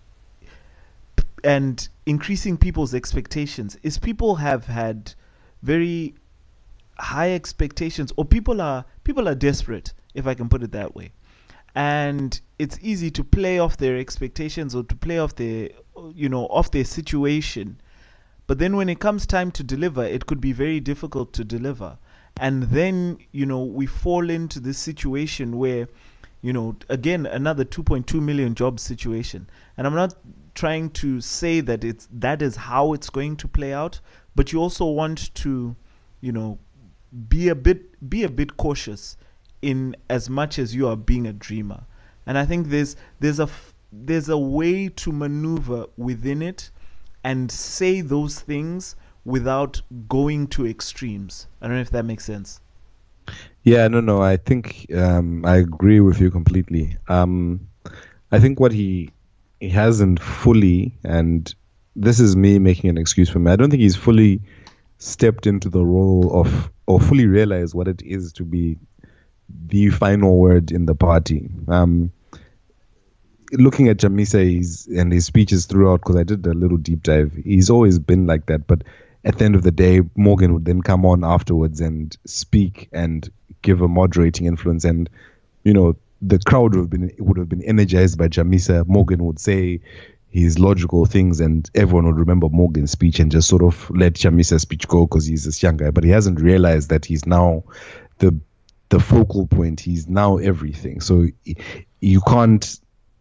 [SPEAKER 3] and increasing people's expectations is people have had very high expectations or people are people are desperate, if I can put it that way. And it's easy to play off their expectations or to play off their you know off their situation. But then when it comes time to deliver, it could be very difficult to deliver. And then, you know, we fall into this situation where, you know, again, another two point two million job situation. And I'm not trying to say that it's that is how it's going to play out, but you also want to, you know, be a bit be a bit cautious in as much as you are being a dreamer. And I think there's there's a f- there's a way to maneuver within it and say those things without going to extremes. I don't know if that makes sense.
[SPEAKER 4] Yeah, no, no. I think um, I agree with you completely. Um, I think what he he hasn't fully, and this is me making an excuse for me. I don't think he's fully stepped into the role of or fully realized what it is to be the final word in the party. Um, looking at Chamisa he's, and his speeches throughout, because I did a little deep dive, he's always been like that. But at the end of the day, Morgan would then come on afterwards and speak and give a moderating influence. And, you know, the crowd would have been would have been energized by Chamisa. Morgan would say his logical things and everyone would remember Morgan's speech and just sort of let Chamisa's speech go because he's this young guy. But he hasn't realized that he's now the the focal point. He's now everything. So you can't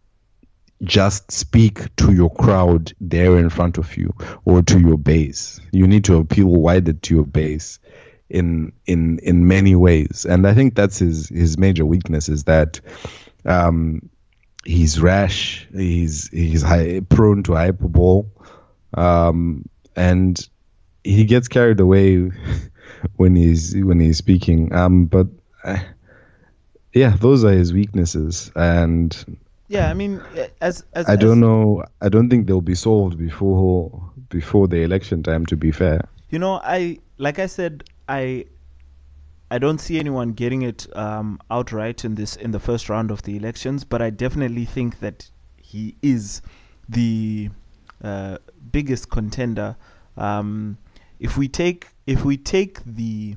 [SPEAKER 4] just speak to your crowd there in front of you or to your base. You need to appeal wider to your base in in in many ways. And I think that's his his major weakness, is that um he's rash, he's he's high, prone to hyperbole, um and he gets carried away when he's when he's speaking. Um but uh, yeah, those are his weaknesses. And
[SPEAKER 3] Yeah, I mean, as as
[SPEAKER 4] I don't
[SPEAKER 3] as,
[SPEAKER 4] know. I don't think they'll be solved before before the election time, to be fair.
[SPEAKER 3] You know, I like I said, I I don't see anyone getting it um, outright in this in the first round of the elections, but I definitely think that he is the uh, biggest contender. Um, if we take if we take the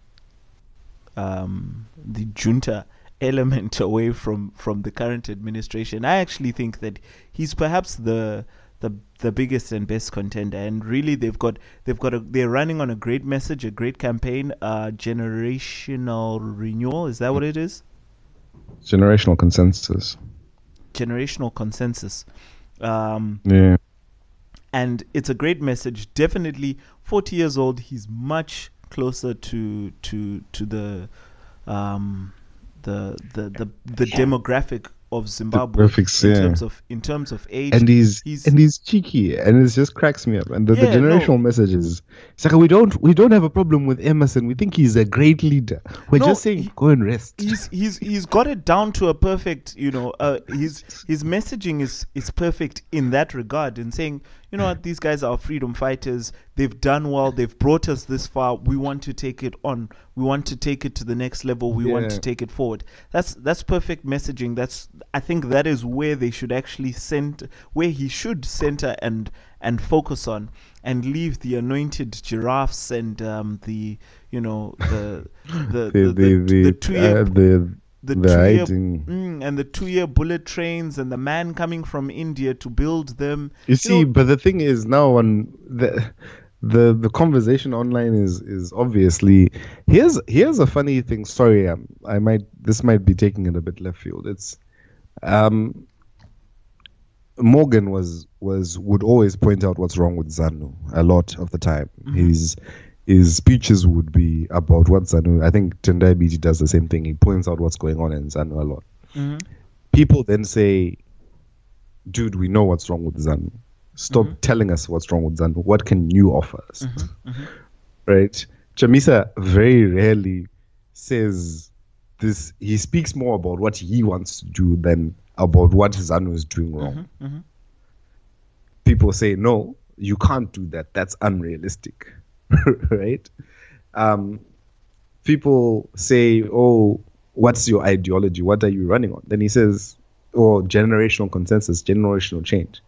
[SPEAKER 3] um, the junta element away from, from the current administration, I actually think that he's perhaps the the the biggest and best contender. And really, they've got they've got a, they're running on a great message, a great campaign, uh, generational renewal. Is that what it is?
[SPEAKER 4] Generational consensus.
[SPEAKER 3] Generational consensus. Um,
[SPEAKER 4] yeah.
[SPEAKER 3] And it's a great message. Definitely, forty years old. He's much closer to to to the um, the the the, the demographic of Zimbabwe
[SPEAKER 4] Graphics,
[SPEAKER 3] in
[SPEAKER 4] yeah.
[SPEAKER 3] terms of in terms of age,
[SPEAKER 4] and he's,
[SPEAKER 3] he's
[SPEAKER 4] and he's cheeky, and it just cracks me up. And the,
[SPEAKER 3] Yeah,
[SPEAKER 4] the generational
[SPEAKER 3] no.
[SPEAKER 4] messages, it's like we don't we don't have a problem with Emerson. We think he's a great leader. We're
[SPEAKER 3] No,
[SPEAKER 4] just saying
[SPEAKER 3] he-
[SPEAKER 4] go and rest.
[SPEAKER 3] he's he's he's got it down to a perfect, you know, uh, his his messaging is is perfect in that regard, in saying, you know what, these guys are freedom fighters. They've done well. They've brought us this far. We want to take it on. We want to take it to the next level. We want
[SPEAKER 4] Yeah.
[SPEAKER 3] to take it forward. That's that's perfect messaging. That's I think that is where they should actually center, where he should center and and focus on, and leave the anointed giraffes and um, the you know the the
[SPEAKER 4] the
[SPEAKER 3] the,
[SPEAKER 4] the
[SPEAKER 3] the,
[SPEAKER 4] the,
[SPEAKER 3] the two year
[SPEAKER 4] uh, the
[SPEAKER 3] the
[SPEAKER 4] the
[SPEAKER 3] two year
[SPEAKER 4] hiding.
[SPEAKER 3] mm, and the two year bullet trains and the man coming from India to build them.
[SPEAKER 4] You see,
[SPEAKER 3] know-
[SPEAKER 4] but the thing is now on the the the conversation online is is obviously here's here's a funny thing. Sorry, um, I might this might be taking it a bit left field. It's um Morgan was was would always point out what's wrong with ZANU a lot of the time. His his speeches would be about what ZANU. I think Tendai B G does the same thing. He points out what's going on in ZANU a lot.
[SPEAKER 3] Mhm.
[SPEAKER 4] People then say, dude, we know what's wrong with ZANU. Stop telling us what's wrong with ZANU. What can you offer us? Right? Chamisa very rarely says this. He speaks more about what he wants to do than about what ZANU is doing wrong.
[SPEAKER 3] mhm.
[SPEAKER 4] People say, no, you can't do that. That's unrealistic. Right? Um, people say, oh, what's your ideology? What are you running on? Then he says, oh, generational consensus, generational change.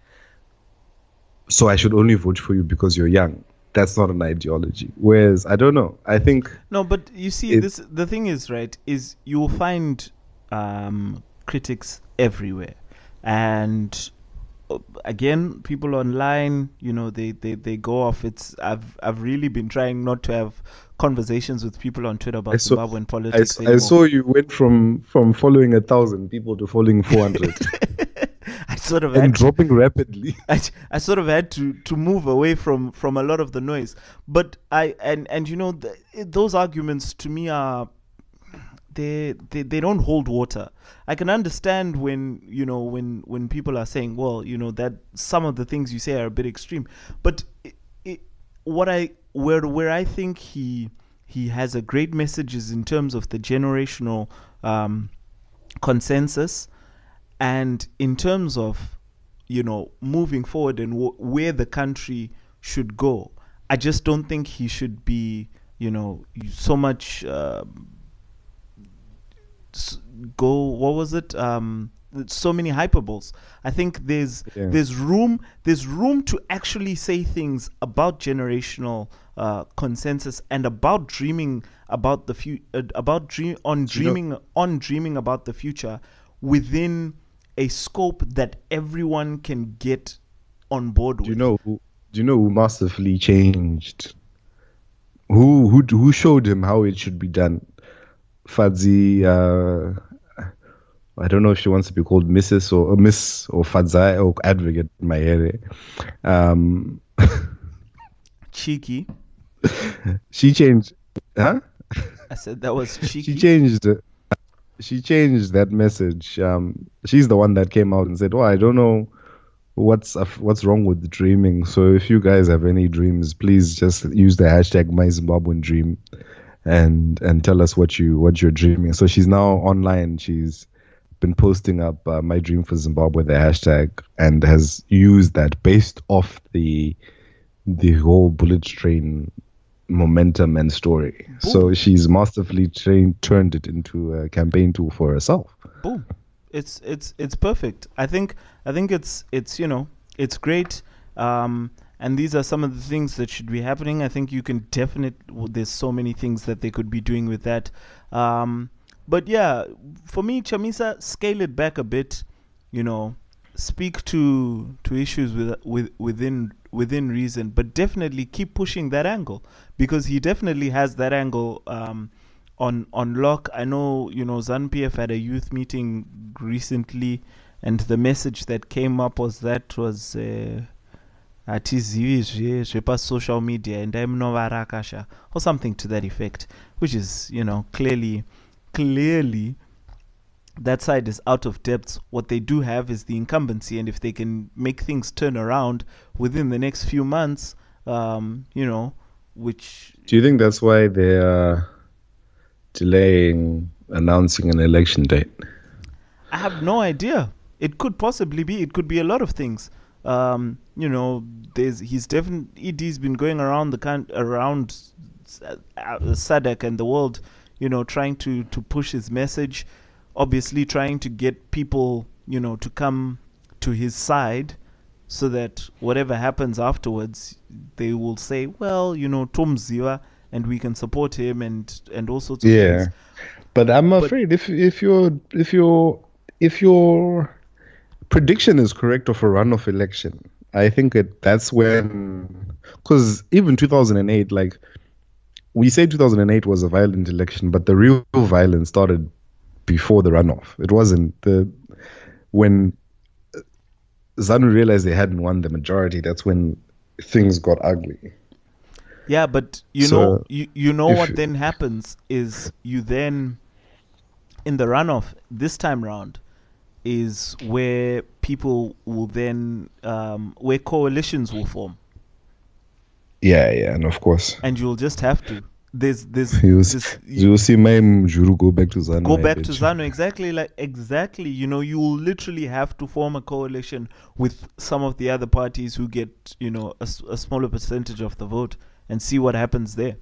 [SPEAKER 4] So I should only vote for you because you're young. That's not an ideology. Whereas, I don't know. I think
[SPEAKER 3] No, but you see,
[SPEAKER 4] It-
[SPEAKER 3] this the thing is, right, is you will find um, critics everywhere. And uh, again, people online, you know, they, they, they go off. It's I've I've really been trying not to have conversations with people on Twitter about
[SPEAKER 4] I saw-
[SPEAKER 3] Zimbabwean
[SPEAKER 4] I,
[SPEAKER 3] politics
[SPEAKER 4] s- I
[SPEAKER 3] anymore.
[SPEAKER 4] saw you went from, from following a thousand people to following four hundred
[SPEAKER 3] I sort of
[SPEAKER 4] and
[SPEAKER 3] had to,
[SPEAKER 4] dropping rapidly.
[SPEAKER 3] I, I sort of had to, to move away from, from a lot of the noise. But I and and you know the, those arguments to me are they, they they don't hold water. I can understand when you know when when people are saying, well, you know, that some of the things you say are a bit extreme, but it, it, what I where where I think he he has a great message is in terms of the generational um, consensus, and in terms of you know moving forward and w- where the country should go. I just don't think he should be you know so much. Um, s- go what was it um so many hyperboles. I think there's
[SPEAKER 4] Yeah.
[SPEAKER 3] there's room there's room to actually say things about generational uh, consensus and about dreaming about the fu- uh, about dream on
[SPEAKER 4] you know-
[SPEAKER 3] dreaming on dreaming about the future within a scope that everyone can get on board with.
[SPEAKER 4] Do you know who? Do you know who massively changed? Who who who showed him how it should be done? Fadzi. Uh, I don't know if she wants to be called Missus or uh, Miss or Fadzai or Advocate Mayere. Um,
[SPEAKER 3] Cheeky.
[SPEAKER 4] she changed. Huh?
[SPEAKER 3] I said that was cheeky.
[SPEAKER 4] She changed. uh, She changed that message. Um, she's the one that came out and said, "Well, I don't know what's uh, what's wrong with dreaming. So if you guys have any dreams, please just use the hashtag My Zimbabwean Dream, and and tell us what you what you're dreaming." So she's now online. She's been posting up uh, My Dream for Zimbabwe, the hashtag, and has used that based off the the whole bullet train momentum and story.
[SPEAKER 3] Boom.
[SPEAKER 4] So she's masterfully trained, turned it into a campaign tool for herself.
[SPEAKER 3] Boom. It's it's it's perfect. I think I think it's it's you know it's great. Um, and these are some of the things that should be happening. I think you can definitely. Well, there's so many things that they could be doing with that. Um, but yeah, for me, Chamisa, scale it back a bit. You know, speak to to issues with with within within reason, but definitely keep pushing that angle, because he definitely has that angle um, on on lock. I know, you know, ZANU-P F had a youth meeting recently, and the message that came up was that was uh, atizivi social media and I'm novarakasha or something to that effect, which is, you know, clearly clearly that side is out of depth. What they do have is the incumbency, and if they can make things turn around within the next few months, um, you know, which...
[SPEAKER 4] Do you think that's why they are delaying announcing an election date?
[SPEAKER 3] I have no idea. It could possibly be. It could be a lot of things. Um, you know, there's he's definitely E D's been going around the can around S A D C and the world, you know, trying to to push his message. Obviously, trying to get people, you know, to come to his side, so that whatever happens afterwards, they will say, well, you know, Tom Ziva, and we can support him, and and all sorts of
[SPEAKER 4] Yeah,
[SPEAKER 3] things.
[SPEAKER 4] but I'm
[SPEAKER 3] But-
[SPEAKER 4] afraid if if your if your if your prediction is correct of a runoff election, I think it, that's when, because even two thousand eight, like we say two thousand eight was a violent election, but the real violence started before the runoff. It wasn't the when ZANU realized they hadn't won the majority. That's when things got ugly.
[SPEAKER 3] Yeah, but you
[SPEAKER 4] So,
[SPEAKER 3] know, you, you know
[SPEAKER 4] if
[SPEAKER 3] what
[SPEAKER 4] you-
[SPEAKER 3] then happens is you then, in the runoff this time round, is where people will then, um, where coalitions will form,
[SPEAKER 4] Yeah, yeah, and of course
[SPEAKER 3] and you'll just have to. There's, there's,
[SPEAKER 4] you'll,
[SPEAKER 3] this,
[SPEAKER 4] you'll see my Mjuru go back to ZANU.
[SPEAKER 3] go
[SPEAKER 4] I
[SPEAKER 3] back
[SPEAKER 4] bet
[SPEAKER 3] to
[SPEAKER 4] you.
[SPEAKER 3] ZANU, exactly like exactly. You know, you will literally have to form a coalition with some of the other parties who get, you know, a, s- a smaller percentage of the vote, and see what happens there.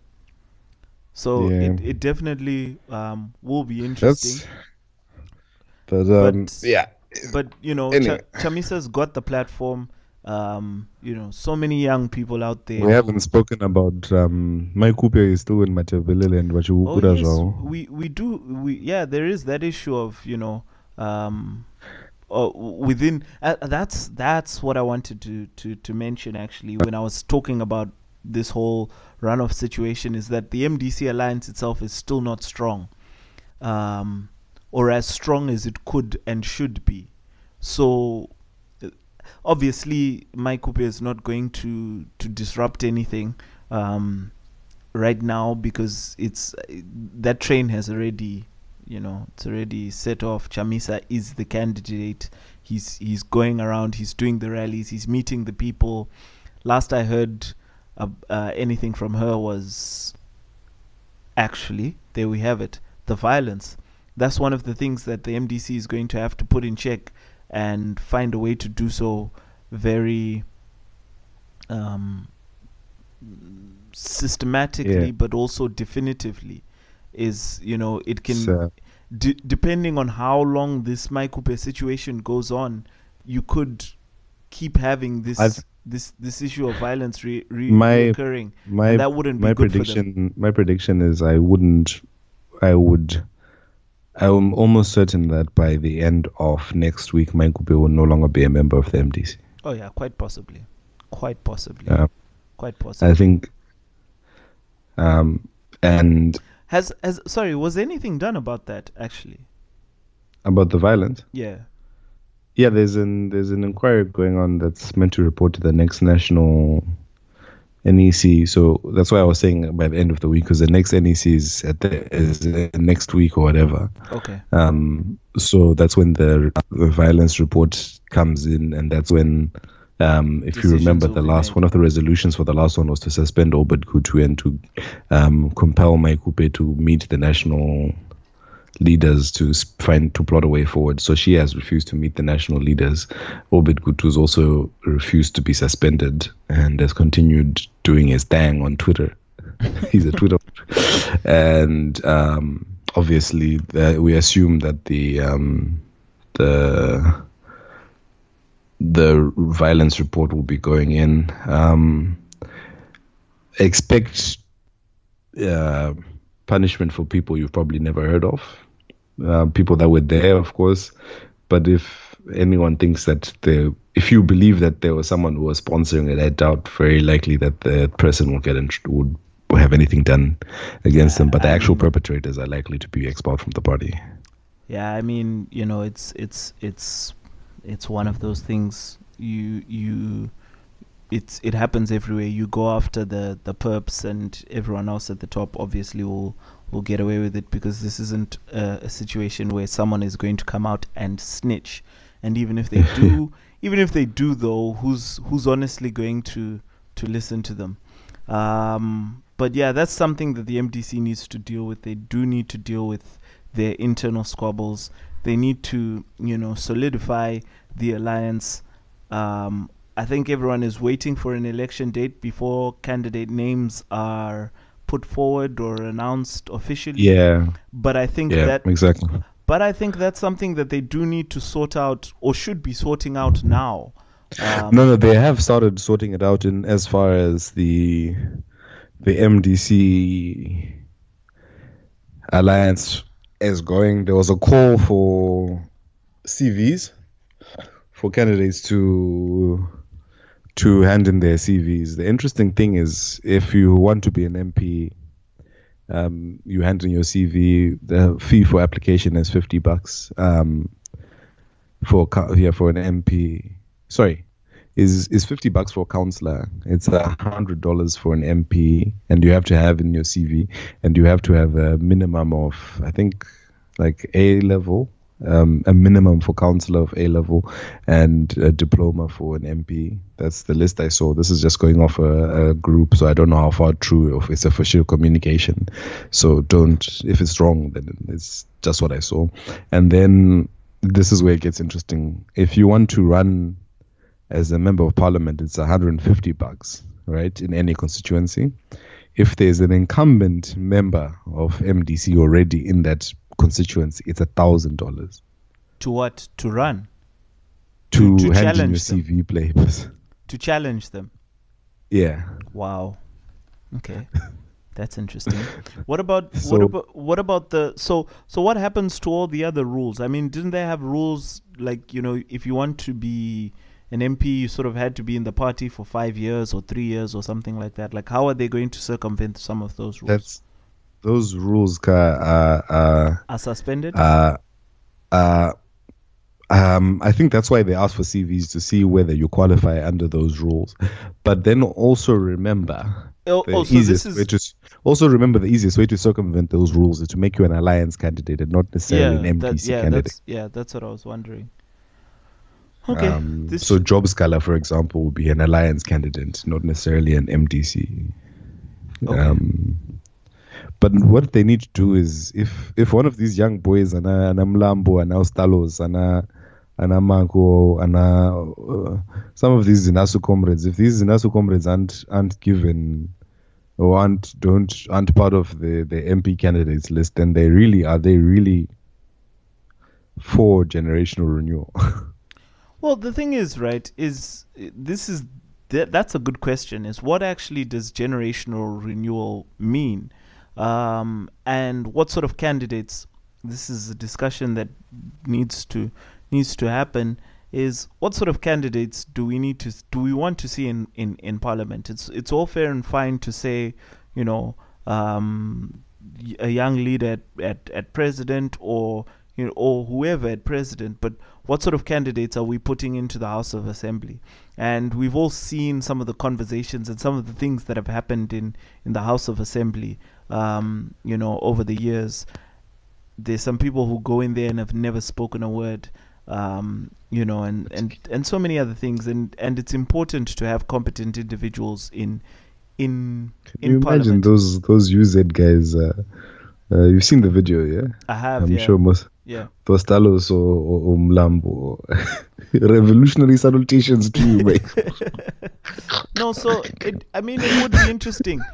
[SPEAKER 3] So
[SPEAKER 4] Yeah.
[SPEAKER 3] it, it definitely um, will be interesting.
[SPEAKER 4] That's but um
[SPEAKER 3] But-
[SPEAKER 4] yeah.
[SPEAKER 3] But you know,
[SPEAKER 4] Anyway.
[SPEAKER 3] Ch- Chamisa's got the platform. Um, you know, so many young people out there.
[SPEAKER 4] We
[SPEAKER 3] who-
[SPEAKER 4] haven't spoken about um my Coupe is still in Matebelele and
[SPEAKER 3] Oh
[SPEAKER 4] Wachukura
[SPEAKER 3] yes,
[SPEAKER 4] Jao.
[SPEAKER 3] we we do. We yeah, there is that issue of, you know, um, uh, within. Uh, that's that's what I wanted to to to mention actually when I was talking about this whole runoff situation, is that the M D C alliance itself is still not strong, um, or as strong as it could and should be. So uh, obviously, my Coupe is not going to to disrupt anything. Um, right now, because it's that train has already, you know, it's already set off. Chamisa is the candidate. He's he's going around, he's doing the rallies, he's meeting the people. Last I heard uh, uh, anything from her was, actually, there we have it, the violence. That's one of the things that the M D C is going to have to put in check, and find a way to do so very um systematically,
[SPEAKER 4] Yeah.
[SPEAKER 3] but also definitively. Is, you know, it can
[SPEAKER 4] So,
[SPEAKER 3] d- depending on how long this Maikupe situation goes on, you could keep having this
[SPEAKER 4] I've-
[SPEAKER 3] this this issue of violence re- re-
[SPEAKER 4] My-
[SPEAKER 3] recurring,
[SPEAKER 4] my
[SPEAKER 3] and that wouldn't be
[SPEAKER 4] my
[SPEAKER 3] good for them.
[SPEAKER 4] prediction my prediction is I wouldn't I would I'm almost certain that by the end of next week my Coupe will no longer be a member of the M D C.
[SPEAKER 3] Oh yeah, quite possibly, quite possibly,
[SPEAKER 4] Yeah.
[SPEAKER 3] quite possibly.
[SPEAKER 4] I think um and
[SPEAKER 3] Has has sorry, was anything done about that actually?
[SPEAKER 4] about the violence.
[SPEAKER 3] Yeah.
[SPEAKER 4] Yeah, there's an there's an inquiry going on that's meant to report to the next national N E C. So that's why I was saying by the end of the week, because the next N E C is at the is uh, next week or whatever.
[SPEAKER 3] Okay.
[SPEAKER 4] Um, so that's when the the violence report comes in, and that's when, um, if you
[SPEAKER 3] Decisions
[SPEAKER 4] remember,
[SPEAKER 3] will
[SPEAKER 4] the
[SPEAKER 3] be
[SPEAKER 4] last
[SPEAKER 3] made.
[SPEAKER 4] one of the resolutions for the last one was to suspend Obed Kutu and to um, compel Maikupe to meet the national leaders to s- find to plot a way forward. So she has refused to meet the national leaders. Obed Kutu has also refused to be suspended and has continued doing his thing on Twitter. He's a Twitter bot. And um, obviously, the, we assume that the um, the the violence report will be going in. Um, expect uh, punishment for people you've probably never heard of, uh, people that were there, of course. But if anyone thinks that the, if you believe that there was someone who was sponsoring it, I doubt very likely that the person will get in, would have anything done against them. But the actual perpetrators are likely to be expelled from the party.
[SPEAKER 3] Yeah, I mean, you know, it's it's it's it's one of those things. You you, it's it happens everywhere. You go after the the perps, and everyone else at the top obviously will will get away with it, because this isn't a, a situation where someone is going to come out and snitch. And even if they do, even if they do, though, who's who's honestly going to to listen to them? Um, but yeah, that's something that the M D C needs to deal with. They do need to deal with their internal squabbles. They need to, you know, solidify the alliance. Um, I think everyone is waiting for an election date before candidate names are put forward or announced officially.
[SPEAKER 4] Yeah.
[SPEAKER 3] But I think
[SPEAKER 4] yeah,
[SPEAKER 3] that
[SPEAKER 4] exactly.
[SPEAKER 3] But I think that's something that they do need to sort out, or should be sorting out now. Um,
[SPEAKER 4] no, no, they have started sorting it out in as far as the the M D C alliance is going. There was a call for C Vs, for candidates to to hand in their C Vs. The interesting thing is, if you want to be an M P, um, you hand in your C V. The fee for application is fifty bucks. Um, for yeah, for an M P, sorry, is is fifty bucks for a councillor. It's a hundred dollars for an M P, and you have to have in your C V, and you have to have a minimum of, I think, like A level. Um, a minimum for councillor of A level, and a diploma for an M P. That's the list I saw. This is just going off a, a group, so I don't know how far true if it's official communication. So don't, if it's wrong, then it's just what I saw. And then this is where it gets interesting. If you want to run as a member of parliament, it's one hundred fifty bucks, right, in any constituency. If there's an incumbent member of M D C already in that constituency, it's a thousand dollars.
[SPEAKER 3] To what? To run?
[SPEAKER 4] To,
[SPEAKER 3] to, to
[SPEAKER 4] hand in your
[SPEAKER 3] them.
[SPEAKER 4] C V papers.
[SPEAKER 3] To challenge them.
[SPEAKER 4] Yeah.
[SPEAKER 3] Wow. Okay. That's interesting. What about
[SPEAKER 4] So-
[SPEAKER 3] what about what about the so so what happens to all the other rules? I mean, didn't they have rules like, you know, if you want to be an M P, you sort of had to be in the party for five years or three years or something like that? Like, how are they going to circumvent some of those rules?
[SPEAKER 4] That's those rules ka, are uh,
[SPEAKER 3] Are suspended?
[SPEAKER 4] uh, uh, um, I think that's why they ask for C Vs, to see whether you qualify under those rules. But then also remember,
[SPEAKER 3] oh,
[SPEAKER 4] the
[SPEAKER 3] oh, so this
[SPEAKER 4] easiest
[SPEAKER 3] is
[SPEAKER 4] way to also remember the easiest way to circumvent those rules is to make you an alliance candidate and not necessarily an
[SPEAKER 3] yeah,
[SPEAKER 4] M
[SPEAKER 3] that,
[SPEAKER 4] D C
[SPEAKER 3] yeah,
[SPEAKER 4] candidate.
[SPEAKER 3] that's yeah, that's what I was wondering. Okay,
[SPEAKER 4] Um,
[SPEAKER 3] this
[SPEAKER 4] so Job Scala, for example, would be an alliance candidate, not necessarily an M D C.
[SPEAKER 3] Okay.
[SPEAKER 4] Um, but what they need to do is, if if one of these young boys, ana ana Mlambo, ana Ustalos, ana ana Manko, ana uh, some of these Zinasu comrades, if these Zinasu comrades aren't aren't given or aren't don't aren't part of the the M P candidates list, then they really are they really for generational renewal.
[SPEAKER 3] Well, the thing is, right, is this is th- that's a good question. Is what actually does generational renewal mean, um, and what sort of candidates? This is a discussion that needs to needs to happen. Is what sort of candidates do we need to do we want to see in, in, in Parliament? It's it's all fair and fine to say, you know, um, a young leader at, at, at president, or you know, or whoever at president, but what sort of candidates are we putting into the House of Assembly? And we've all seen some of the conversations and some of the things that have happened in, in the House of Assembly, um, you know, over the years. There's some people who go in there and have never spoken a word, um, you know, and, and, and so many other things. And, and it's important to have competent individuals in in
[SPEAKER 4] Can
[SPEAKER 3] in
[SPEAKER 4] you
[SPEAKER 3] Parliament.
[SPEAKER 4] imagine those those U Z guys? Uh, uh, you've seen the video, yeah?
[SPEAKER 3] I have,
[SPEAKER 4] I'm
[SPEAKER 3] yeah.
[SPEAKER 4] sure most.
[SPEAKER 3] Yeah.
[SPEAKER 4] Those Talos or, or, or Mlambo. Revolutionary salutations to you, mate.
[SPEAKER 3] No, so it, I mean, it would be interesting.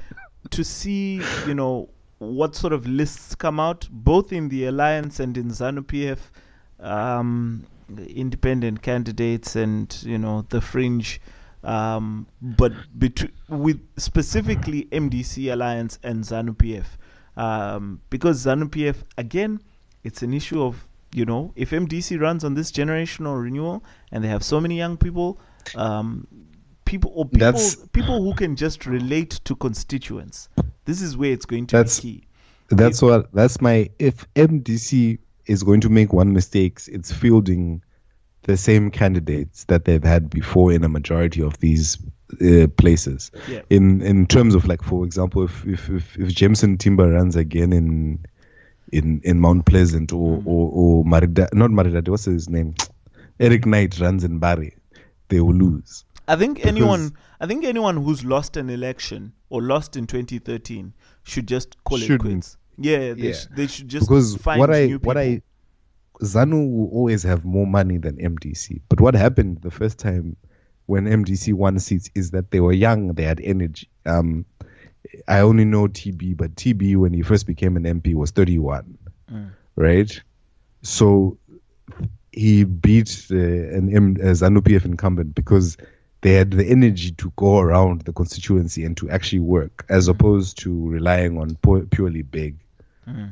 [SPEAKER 3] to see, you know, what sort of lists come out, both in the Alliance and in ZANU-P F, um, independent candidates and, you know, the fringe, um, but between with specifically M D C Alliance and ZANU-P F, um, because ZANU-P F, again, it's an issue of, you know, if M D C runs on this generational renewal and they have so many young people, um, people or people
[SPEAKER 4] That's-
[SPEAKER 3] people who can just relate to constituents. This is where it's going to
[SPEAKER 4] That's-
[SPEAKER 3] be key.
[SPEAKER 4] That's what. That's my. If M D C is going to make one mistake, it's fielding the same candidates that they've had before in a majority of these uh, places.
[SPEAKER 3] Yeah.
[SPEAKER 4] In in terms of, like, for example, if if if, if Jameson Timber runs again in in in Mount Pleasant, or or, or Marida, not Maridadi, what's his name? Eric Knight runs in Barry, they will lose.
[SPEAKER 3] I think
[SPEAKER 4] Because-
[SPEAKER 3] anyone I think anyone who's lost an election or lost in twenty thirteen should just call it
[SPEAKER 4] Shouldn't.
[SPEAKER 3] quits. Yeah, they,
[SPEAKER 4] Yeah.
[SPEAKER 3] Sh- they should just
[SPEAKER 4] Because
[SPEAKER 3] find
[SPEAKER 4] what I
[SPEAKER 3] new people.
[SPEAKER 4] what I ZANU will always have more money than M D C. But what happened the first time when M D C won seats is that they were young, they had energy. Um, I only know T B, but T B, when he first became an M P, was thirty-one,
[SPEAKER 3] Mm.
[SPEAKER 4] right? So he beat uh, an M- a ZANU-P F incumbent because they had the energy to go around the constituency and to actually work, as opposed to relying on pu- purely big.
[SPEAKER 3] Mm.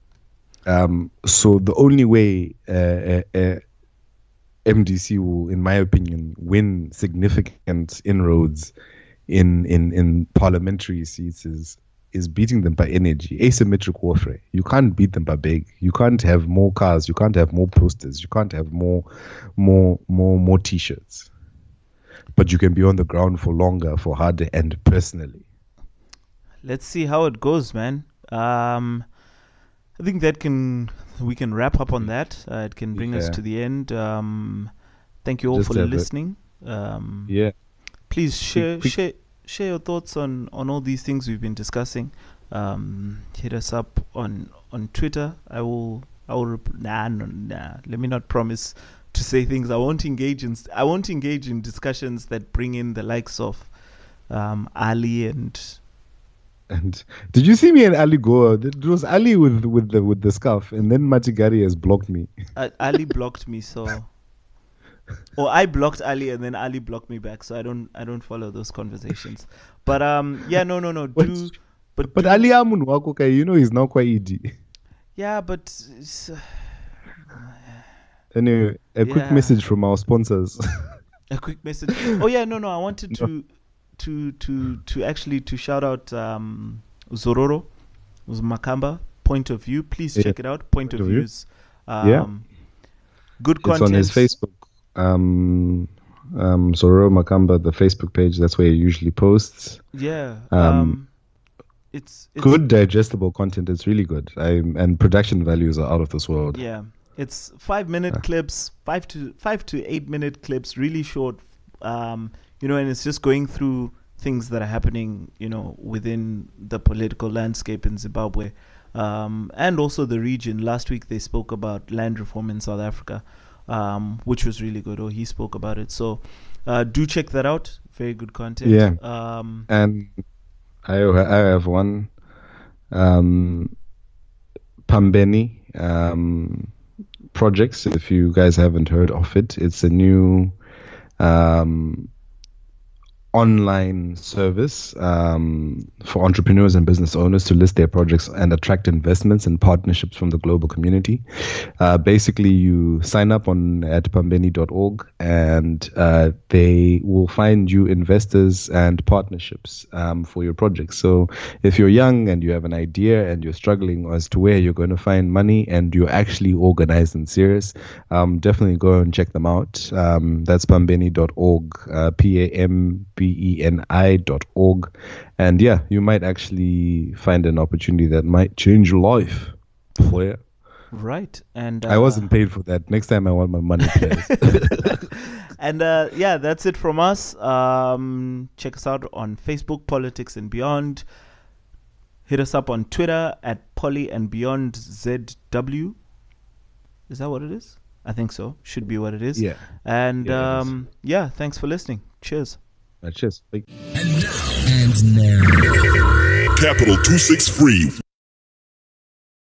[SPEAKER 4] Um, so the only way uh, uh, uh, M D C will, in my opinion, win significant inroads in, in, in parliamentary seats is is beating them by energy, asymmetric warfare. You can't beat them by big. You can't have more cars. You can't have more posters. You can't have more, more, more, more T-shirts. But you can be on the ground for longer, for harder, and personally.
[SPEAKER 3] Let's see how it goes, man. Um, I think that can we can wrap up on that. Uh, it can bring us
[SPEAKER 4] Yeah.
[SPEAKER 3] to the end. Um, thank you all
[SPEAKER 4] Just
[SPEAKER 3] for
[SPEAKER 4] have it.
[SPEAKER 3] listening. Um,
[SPEAKER 4] Yeah.
[SPEAKER 3] Please share
[SPEAKER 4] quick-
[SPEAKER 3] share share your thoughts on, on all these things we've been discussing. Um, hit us up on on Twitter. I will I will rep- nah, no, nah let me not promise to say things. I won't engage in I won't engage in discussions that bring in the likes of um, Ali and
[SPEAKER 4] And did you see me and Ali go? It was Ali with with the with the scarf, and then Matigari has blocked me.
[SPEAKER 3] uh, Ali blocked me, so or I blocked Ali and then Ali blocked me back, so I don't I don't follow those conversations. But um yeah no no no do
[SPEAKER 4] But-
[SPEAKER 3] but
[SPEAKER 4] But
[SPEAKER 3] do-
[SPEAKER 4] Ali Amun Wakoka, you know, he's now quite E D.
[SPEAKER 3] yeah but it's, uh,
[SPEAKER 4] Anyway, a quick
[SPEAKER 3] Yeah.
[SPEAKER 4] message from our sponsors.
[SPEAKER 3] a quick message. Oh yeah, no, no. I wanted to, to, to, to actually to shout out um, Zororo, was Makamba. Point of View. Please
[SPEAKER 4] Yeah.
[SPEAKER 3] check it out. Point, of
[SPEAKER 4] of View.
[SPEAKER 3] Views. Um,
[SPEAKER 4] Yeah.
[SPEAKER 3] Good
[SPEAKER 4] It's
[SPEAKER 3] content.
[SPEAKER 4] on his Facebook. Um, um, Zororo Makamba, the Facebook page. That's where he usually posts.
[SPEAKER 3] Yeah.
[SPEAKER 4] Um,
[SPEAKER 3] Um, it's, it's
[SPEAKER 4] Good digestible content. It's really good. I and production values are out of this world.
[SPEAKER 3] Yeah, it's five minute
[SPEAKER 4] Uh.
[SPEAKER 3] clips, five to five to eight minute clips, really short. Um, you know, and it's just going through things that are happening, you know, within the political landscape in Zimbabwe, um, and also the region. Last week they spoke about land reform in South Africa, um, which was really good. Or he spoke about it. So uh, do check that out. Very good content.
[SPEAKER 4] Yeah.
[SPEAKER 3] Um,
[SPEAKER 4] And I I have one. Um, Pambeni um, projects. If you guys haven't heard of it, it's a new um, online service um, for entrepreneurs and business owners to list their projects and attract investments and partnerships from the global community. Uh, basically, you sign up on at pambeni dot org, and uh, they will find you investors and partnerships um, for your projects. So if you're young and you have an idea and you're struggling as to where you're going to find money and you're actually organized and serious, um, definitely go and check them out. Um, that's pambeni dot org, uh, P A M B E N I dot org. And yeah, you might actually find an opportunity that might change your life. Yeah.
[SPEAKER 3] right. And uh,
[SPEAKER 4] I wasn't paid for that. Next time I want my money, please.
[SPEAKER 3] And uh, yeah, that's it from us. Um, check us out on Facebook, Politics and Beyond. Hit us up on Twitter at Poly and Beyond Z W. Is that what it is? I think so. Should be what it is.
[SPEAKER 4] Yeah.
[SPEAKER 3] And
[SPEAKER 4] Yeah, it is.
[SPEAKER 3] um, yeah, thanks for listening. Cheers.
[SPEAKER 4] Uh, cheers. Bye.
[SPEAKER 1] And now. And now. Capital two six three.